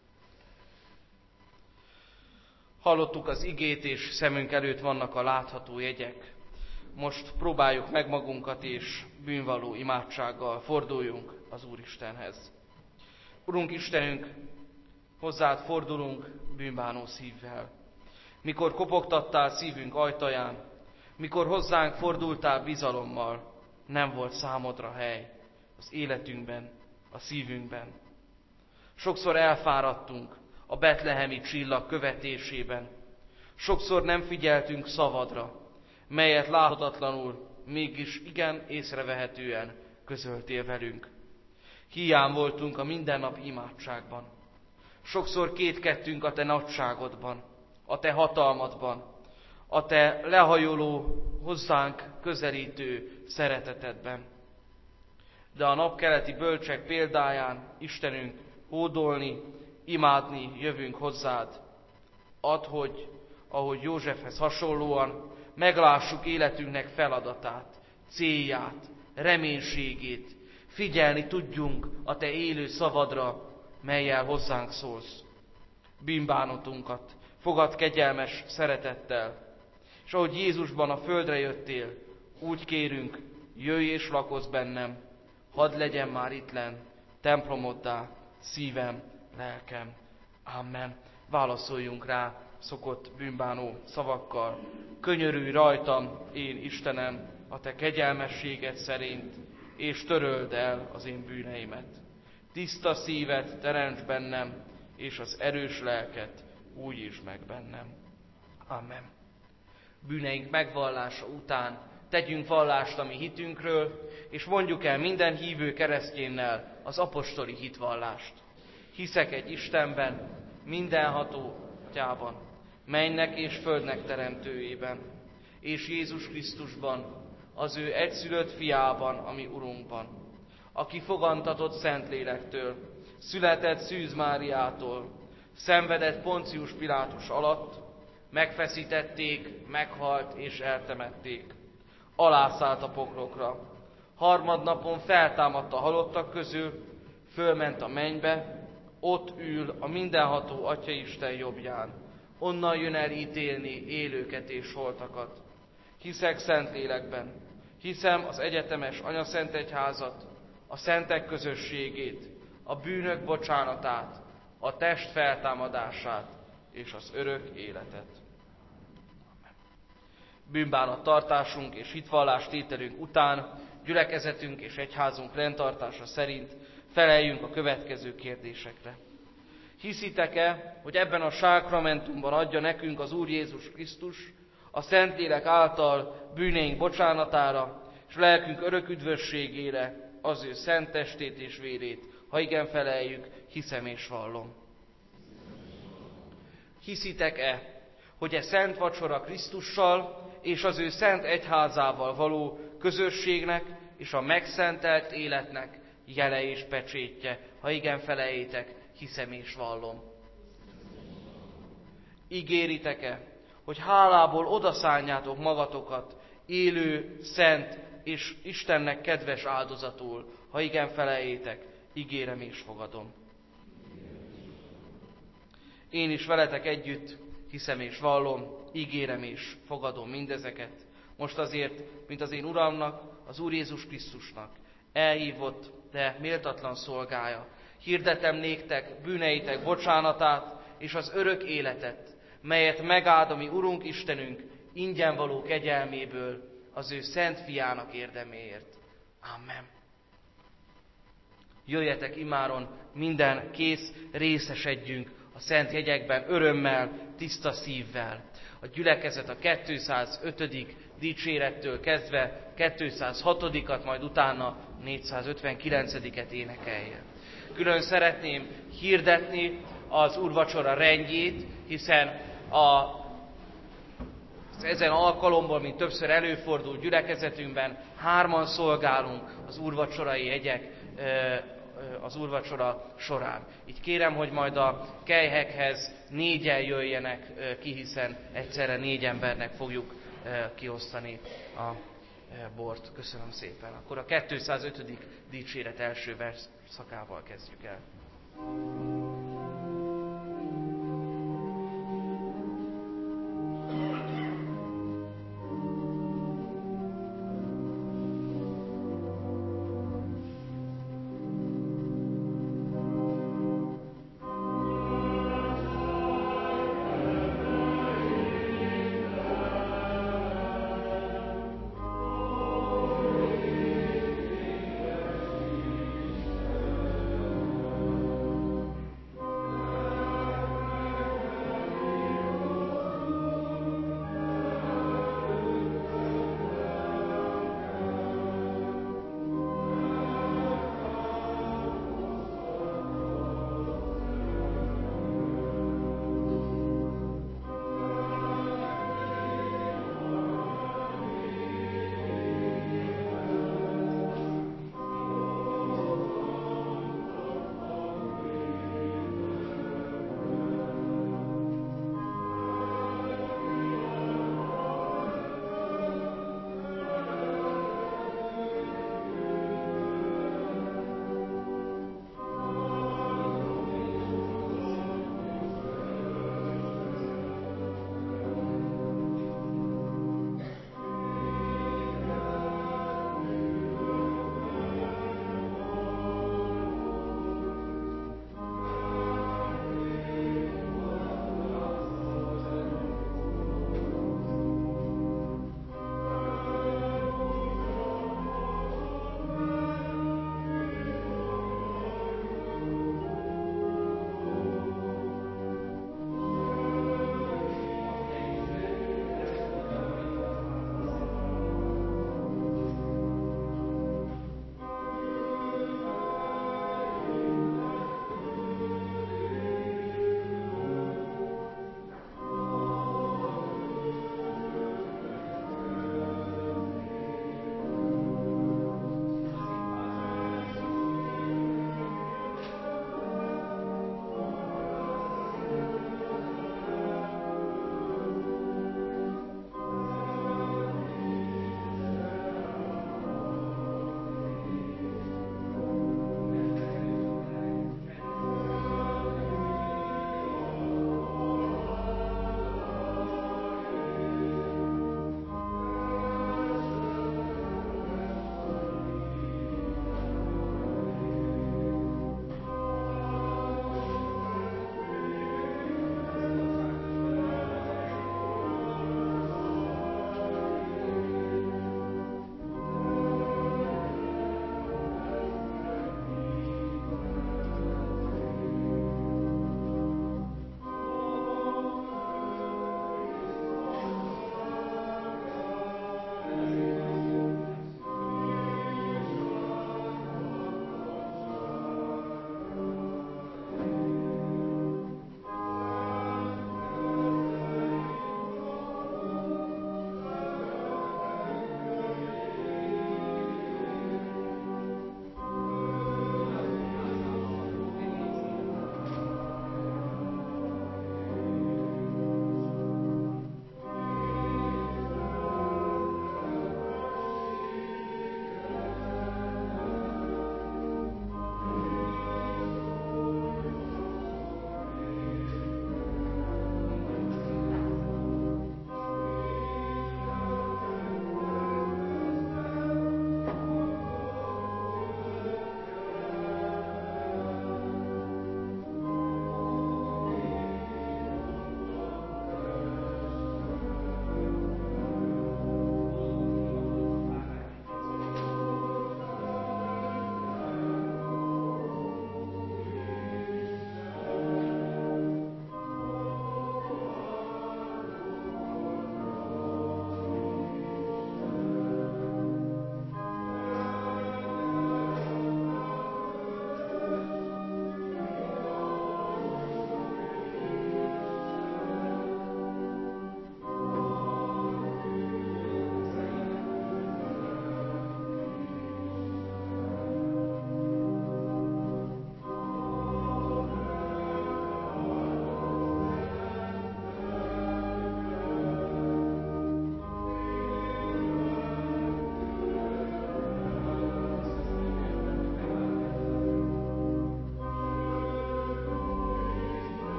Hallottuk az igét, és szemünk előtt vannak a látható jegyek. Most próbáljuk meg magunkat, és bűnvalló imádsággal forduljunk az Úristenhez. Urunk Istenünk, hozzád fordulunk bűnbánó szívvel. Mikor kopogtattál szívünk ajtaján, mikor hozzánk fordultál bizalommal, nem volt számodra hely az életünkben, a szívünkben. Sokszor elfáradtunk a betlehemi csillag követésében. Sokszor nem figyeltünk szavadra, melyet láthatatlanul, mégis igen észrevehetően közöltél velünk. Hiány voltunk a mindennap imádságban. Sokszor kétkedtünk a te nagyságodban, a te hatalmadban, a te lehajoló, hozzánk közelítő szeretetedben. de a napkeleti bölcsek példáján, Istenünk, hódolni, imádni jövünk hozzád. Add, hogy, ahogy Józsefhez hasonlóan, meglássuk életünknek feladatát, célját, reménységét, figyelni tudjunk a te élő szavadra, mellyel hozzánk szólsz. Bűnbánatunkat fogad kegyelmes szeretettel, és ahogy Jézusban a földre jöttél, úgy kérünk, jöjj és lakozz bennem, hadd legyen már ittlen templomoddá szívem, lelkem. Amen. Válaszoljunk rá szokott bűnbánó szavakkal. Könyörülj rajtam, én Istenem, a te kegyelmességed szerint, és töröld el az én bűneimet. Tiszta szívet teremts bennem, és az erős lelket újítsd meg bennem. Amen. Bűneink megvallása után tegyünk vallást a mi hitünkről, és mondjuk el minden hívő keresztjénnel az apostoli hitvallást. Hiszek egy Istenben, mindenható Atyában, mennynek és földnek teremtőjében, és Jézus Krisztusban, az ő egyszülött fiában, ami Urunkban, aki fogantatott Szentlélektől, született Szűz Máriától, szenvedett Poncius Pilátus alatt, megfeszítették, meghalt és eltemették. Alászállt a poklokra. Harmadnapon feltámadt a halottak közül, fölment a mennybe, ott ül a mindenható Atyaisten jobbján. Onnan jön el ítélni élőket és holtakat. Hiszek Szentlélekben, hiszem az egyetemes anyaszentegyházat, a szentek közösségét, a bűnök bocsánatát, a test feltámadását és az örök életet. Bűnbánat tartásunk és hitvallás tételünk után, gyülekezetünk és egyházunk rendtartása szerint feleljünk a következő kérdésekre. Hiszitek-e, hogy ebben a sákramentumban adja nekünk az Úr Jézus Krisztus a Szentlélek által bűneink bocsánatára és lelkünk örök üdvösségére az ő szent testét és vérét? Ha igen, feleljük, hiszem és vallom. Hiszitek-e, hogy e szent vacsora Krisztussal és az ő szent egyházával való közösségnek és a megszentelt életnek jele és pecsétje? Ha igen, feleljétek, hiszem és vallom. Ígéritek-e, hogy hálából odaszánjátok magatokat élő, szent és Istennek kedves áldozatul? Ha igen, feleljétek, ígérem és fogadom. Én is veletek együtt hiszem és vallom, ígérem és fogadom mindezeket. Most azért, mint az én Uramnak, az Úr Jézus Krisztusnak elhívott, de méltatlan szolgája, hirdetem néktek bűneitek bocsánatát és az örök életet, melyet megáld a mi Urunk Istenünk ingyen való kegyelméből az ő szent fiának érdeméért. Amen. Jöjjetek imáron, minden kész, részesedjünk a szent jegyekben örömmel, tiszta szívvel. A gyülekezet a kétszázötödik dicsérettől kezdve kétszázhatodikat, majd utána négyszázötvenkilencediket énekelje. Külön szeretném hirdetni az úrvacsora rendjét, hiszen a ezen alkalomból, mint többször előfordul gyülekezetünkben, hárman szolgálunk az úrvacsorai jegyek az úrvacsora során. Így kérem, hogy majd a kelyhekhez négyen jöjjenek ki, hiszen egyszerre négy embernek fogjuk kiosztani a bort. Köszönöm szépen. Akkor a kétszázötödik dicséret első verszakával kezdjük el.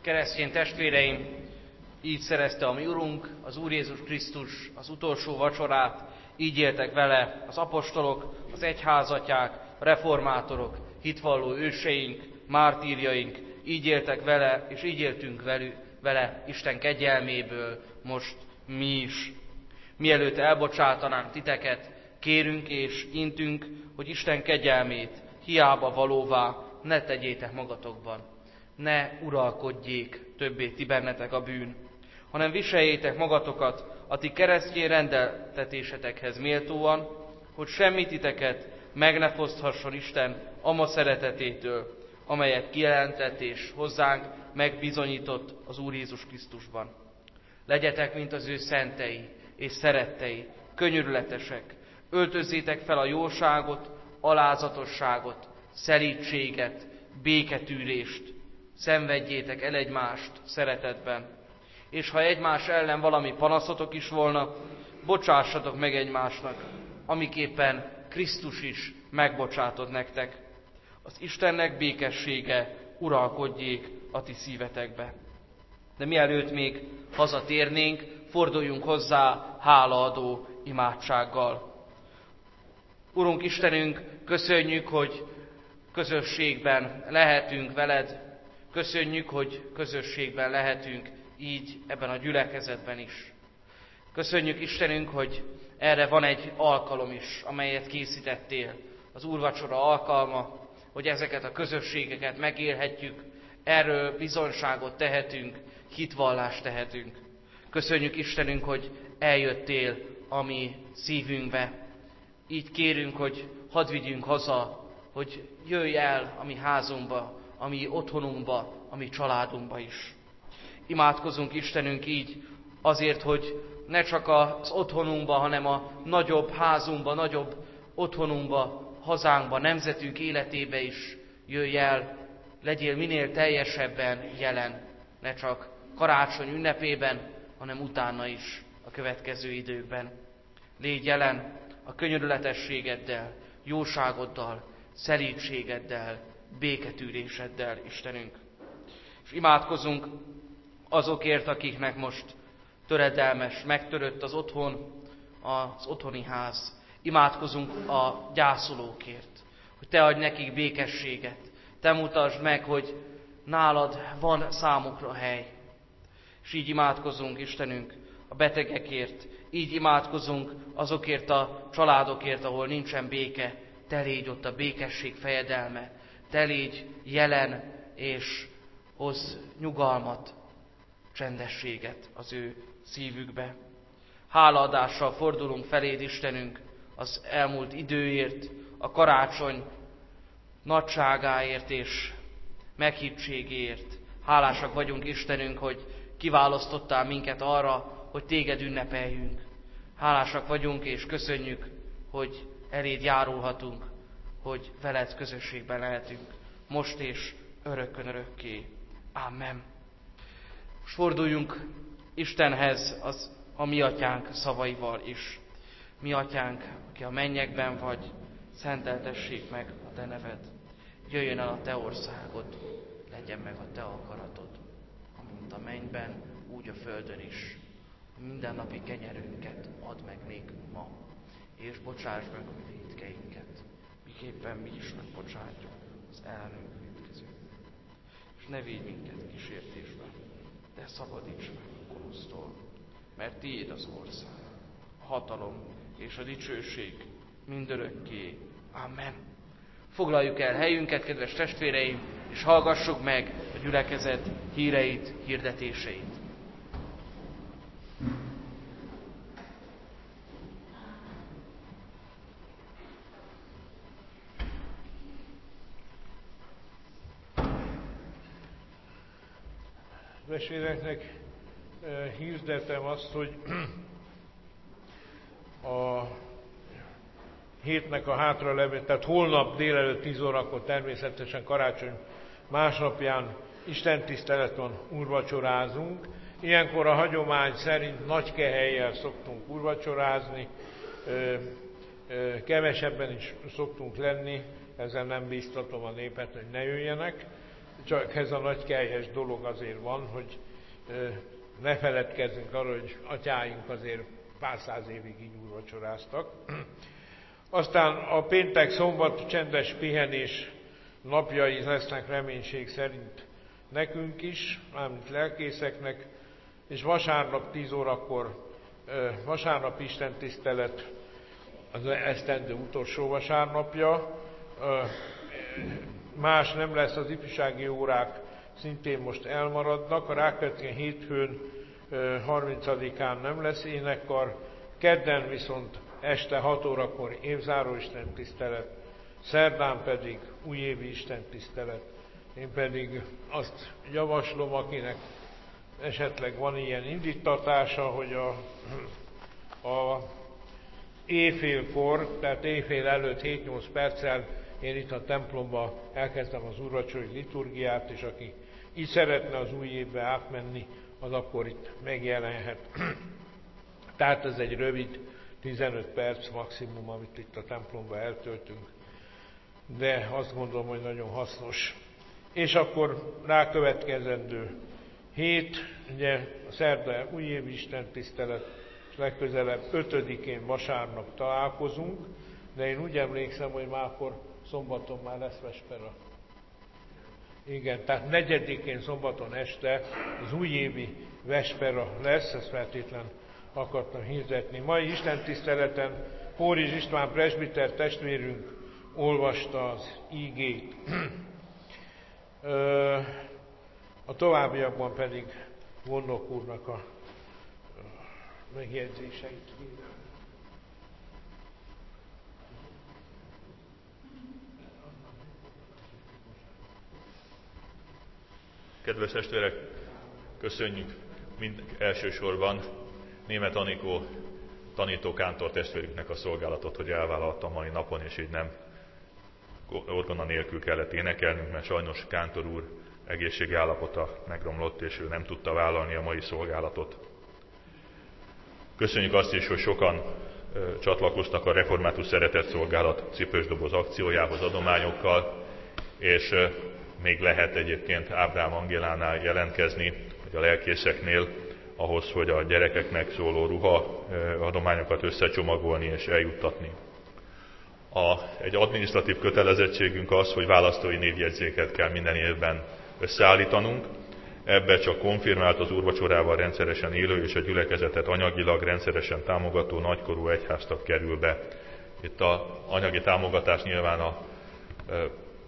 Keresztény testvéreim, így szerezte a mi Urunk, az Úr Jézus Krisztus az utolsó vacsorát, így éltek vele az apostolok, az egyházatják, a reformátorok, hitvalló őseink, mártírjaink, így éltek vele, és így éltünk velük, vele Isten kegyelméből most mi is. Mielőtt elbocsátanánk titeket, kérünk és intünk, hogy Isten kegyelmét hiába valóvá ne tegyétek magatokban. Ne uralkodjék többé ti bennetek a bűn, hanem viseljétek magatokat a ti keresztény rendeltetésetekhez méltóan, hogy semmi titeket meg ne foszthasson Isten ama szeretetétől, amelyet kijelentett és hozzánk megbizonyított az Úr Jézus Krisztusban. Legyetek, mint az ő szentei és szerettei, könyörületesek, öltözzétek fel a jóságot, alázatosságot, szelídséget, béketűrést, szenvedjétek el egymást szeretetben, és ha egymás ellen valami panaszotok is volna, bocsássatok meg egymásnak, amiképpen Krisztus is megbocsátott nektek. Az Istennek békessége uralkodjék a ti szívetekbe. De mielőtt még hazatérnénk, forduljunk hozzá hálaadó imádsággal. Urunk Istenünk, köszönjük, hogy közösségben lehetünk veled, köszönjük, hogy közösségben lehetünk így ebben a gyülekezetben is. Köszönjük Istenünk, hogy erre van egy alkalom is, amelyet készítettél, az úrvacsora alkalma, hogy ezeket a közösségeket megélhetjük, erről bizonyságot tehetünk, hitvallást tehetünk. Köszönjük Istenünk, hogy eljöttél a mi szívünkbe. Így kérünk, hogy hadd vigyünk haza, hogy jöjj el a mi házunkba, a mi otthonunkba, a mi családunkba is. Imádkozunk Istenünk így azért, hogy ne csak az otthonunkba, hanem a nagyobb házunkba, nagyobb otthonunkba, hazánkba, nemzetünk életébe is jöjj el, legyél minél teljesebben jelen, ne csak karácsony ünnepében, hanem utána is a következő időkben. Légy jelen a könyörületességeddel, jóságoddal, szelídségeddel, béketűréseddel, Istenünk. És imádkozunk azokért, akiknek most töredelmes, megtörött az otthon, az otthoni ház. Imádkozunk a gyászolókért, hogy Te adj nekik békességet. Te mutasd meg, hogy nálad van számukra hely. És így imádkozunk, Istenünk, a betegekért, így imádkozunk azokért a családokért, ahol nincsen béke. Te légy ott a békesség fejedelme, Te légy jelen, és hozz nyugalmat, csendességet az ő szívükbe. Hálaadással fordulunk feléd, Istenünk, az elmúlt időért, a karácsony nagyságáért és meghittségért. Hálásak vagyunk, Istenünk, hogy kiválasztottál minket arra, hogy téged ünnepeljünk. Hálásak vagyunk és köszönjük, hogy eléd járulhatunk, hogy veled közösségben lehetünk, most és örökkön örökké. Amen. Most forduljunk Istenhez az a mi atyánk szavaival is. Mi atyánk, aki a mennyekben vagy, szenteltessék meg a te neved. Jöjjön el a te országod, legyen meg a te akaratod, amint a mennyben, úgy a földön is. Mindennapi kenyerünket add meg nékünk ma, és bocsáss meg a mi vétkeinket, miképpen mi is megbocsátjuk az ellenünk vétkezőknek. És ne védj minket kísértésbe, de szabadíts meg a gonosztól, mert tiéd az ország, a hatalom és a dicsőség mindörökké. Amen. Foglaljuk el helyünket, kedves testvéreim, és hallgassuk meg a gyülekezet híreit, hirdetéseit. Testvéreknek hirdetem azt, hogy a hétnek a hátra levő, tehát holnap délelőtt tíz órakor természetesen karácsony másnapján istentiszteleton úrvacsorázunk. Ilyenkor a hagyomány szerint nagy kehelyjel szoktunk úrvacsorázni, kevesebben is szoktunk lenni, ezzel nem bíztatom a népet, hogy ne jöjjenek. csak ez a nagy kelyhes dolog azért van, hogy ne feledkezzünk arról, hogy atyáink azért pár száz évig így úrvacsoráztak. Aztán a péntek, szombat csendes pihenés napjai lesznek reménység szerint nekünk is, mármint lelkészeknek, és vasárnap tíz órakor, vasárnap istentisztelet, az esztendő utolsó vasárnapja, más nem lesz, az ifjúsági órák szintén most elmaradnak, a rákövetkező hétfőn harmincadikán nem lesz énekkar, kedden viszont este hat órakor évzáró istentisztelet, szerdán pedig újévi istentisztelet. Én pedig azt javaslom, akinek esetleg van ilyen indítatása, hogy a, a éjfélkor, tehát éjfél előtt hét-nyolc perccel én itt a templomba elkezdem az úrvacsori liturgiát, és aki így szeretne az új évbe átmenni, az akkor itt megjelenhet. Tehát ez egy rövid, tizenöt perc maximum, amit itt a templomba eltöltünk, de azt gondolom, hogy nagyon hasznos. És akkor rákövetkezendő hét, ugye a szerda újévi istentisztelet, és legközelebb ötödikén vasárnap találkozunk, de én úgy emlékszem, hogy már akkor szombaton már lesz vespera. Igen, tehát negyedikén szombaton este az újévi vespera lesz, ezt feltétlen akartam hirdetni. Mai istentiszteleten Pórizs István presbiter testvérünk olvasta az ígét. A továbbiakban pedig Vonnok úrnak a megjegyzéseit kérem. Kedves testvérek, köszönjük mind elsősorban Németh Anikó tanító kántor testvérünknek a szolgálatot, hogy elvállalta mai napon, és így nem orgona nélkül kellett énekelnünk, mert sajnos kántor úr egészségi állapota megromlott, és ő nem tudta vállalni a mai szolgálatot. Köszönjük azt is, hogy sokan ö, csatlakoztak a Református Szeretett Szolgálat cipősdoboz akciójához adományokkal, és ö, még lehet egyébként Ábrám Angélánál jelentkezni, vagy a lelkészeknél, ahhoz, hogy a gyerekeknek szóló ruha ö, adományokat összecsomagolni és eljuttatni. A, egy adminisztratív kötelezettségünk az, hogy választói névjegyzéket kell minden évben összeállítanunk. Ebbe csak konfirmált, az úrvacsorával rendszeresen élő és a gyülekezetet anyagilag rendszeresen támogató nagykorú egyháztag kerül be. Itt az anyagi támogatás nyilván a e,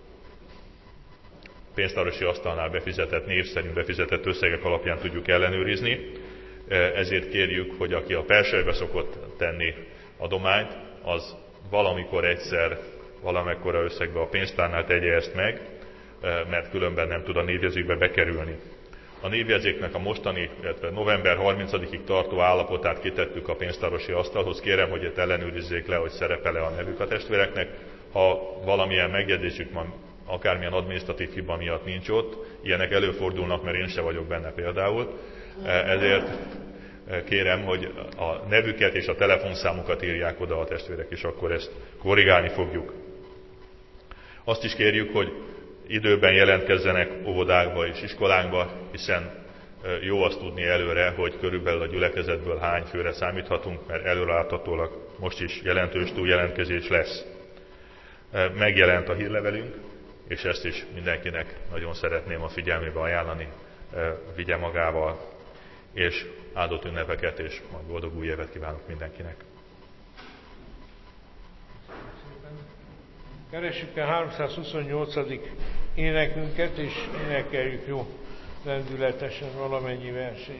pénztárosi asztalnál befizetett, név szerint befizetett összegek alapján tudjuk ellenőrizni. E, ezért kérjük, hogy aki a persejbe szokott tenni adományt, az valamikor egyszer, valamekkora összegbe a pénztárnál tegye ezt meg, mert különben nem tud a névjegyzékbe bekerülni. A névjegyzéknek a mostani, illetve november harmincadikáig tartó állapotát kitettük a pénztárosi asztalhoz. Kérem, hogy itt ellenőrizzék le, hogy szerepel-e a nevük a testvéreknek. Ha valamilyen megjegyzésük van, akármilyen adminisztratív hiba miatt nincs ott, ilyenek előfordulnak, mert én se vagyok benne például. Ezért kérem, hogy a nevüket és a telefonszámukat írják oda a testvérek, és akkor ezt korrigálni fogjuk. Azt is kérjük, hogy időben jelentkezzenek óvodákba és iskolánkba, hiszen jó azt tudni előre, hogy körülbelül a gyülekezetből hány főre számíthatunk, mert előreláthatólag most is jelentős túljelentkezés lesz. Megjelent a hírlevelünk, és ezt is mindenkinek nagyon szeretném a figyelmébe ajánlani, vigye magával, és áldott ünnepeket és majd boldog új évet kívánok mindenkinek. Keressük a háromszázhuszonnyolcadik énekünket, és énekeljük jó lendületesen valamennyi versét.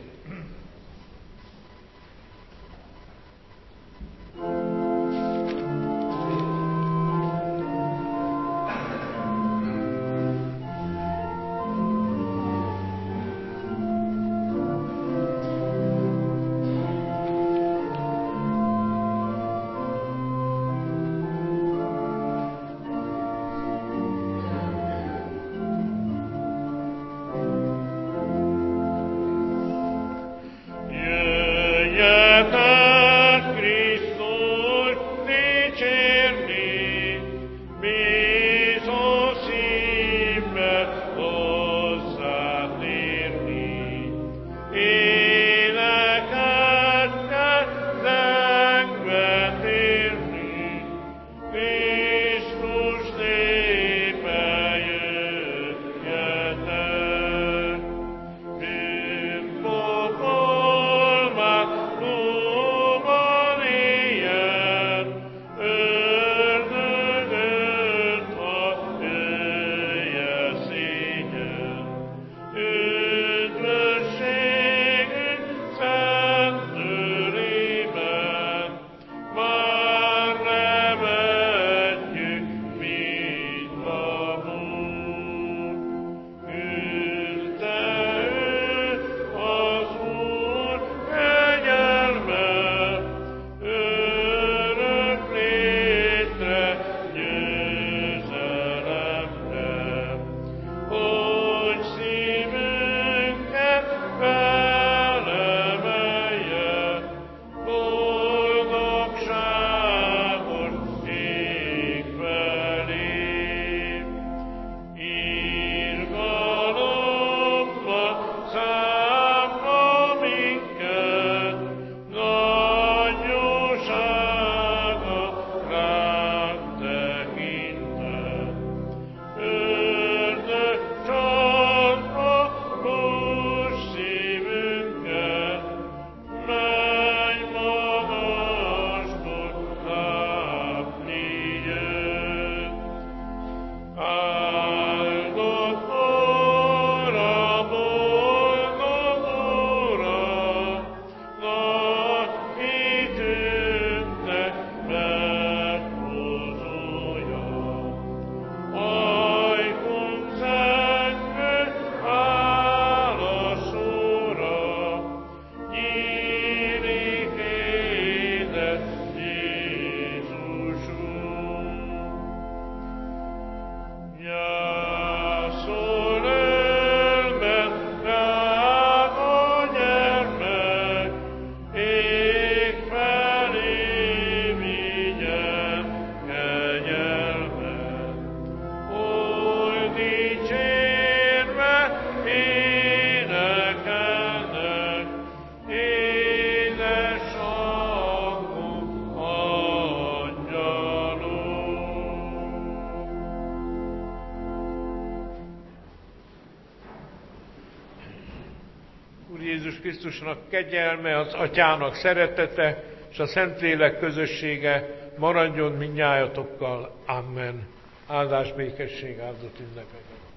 Krisztusnak kegyelme, az Atyának szeretete, és a Szentlélek közössége maradjon mindnyájatokkal. Amen. Áldás, békesség, áldott ünnepeket!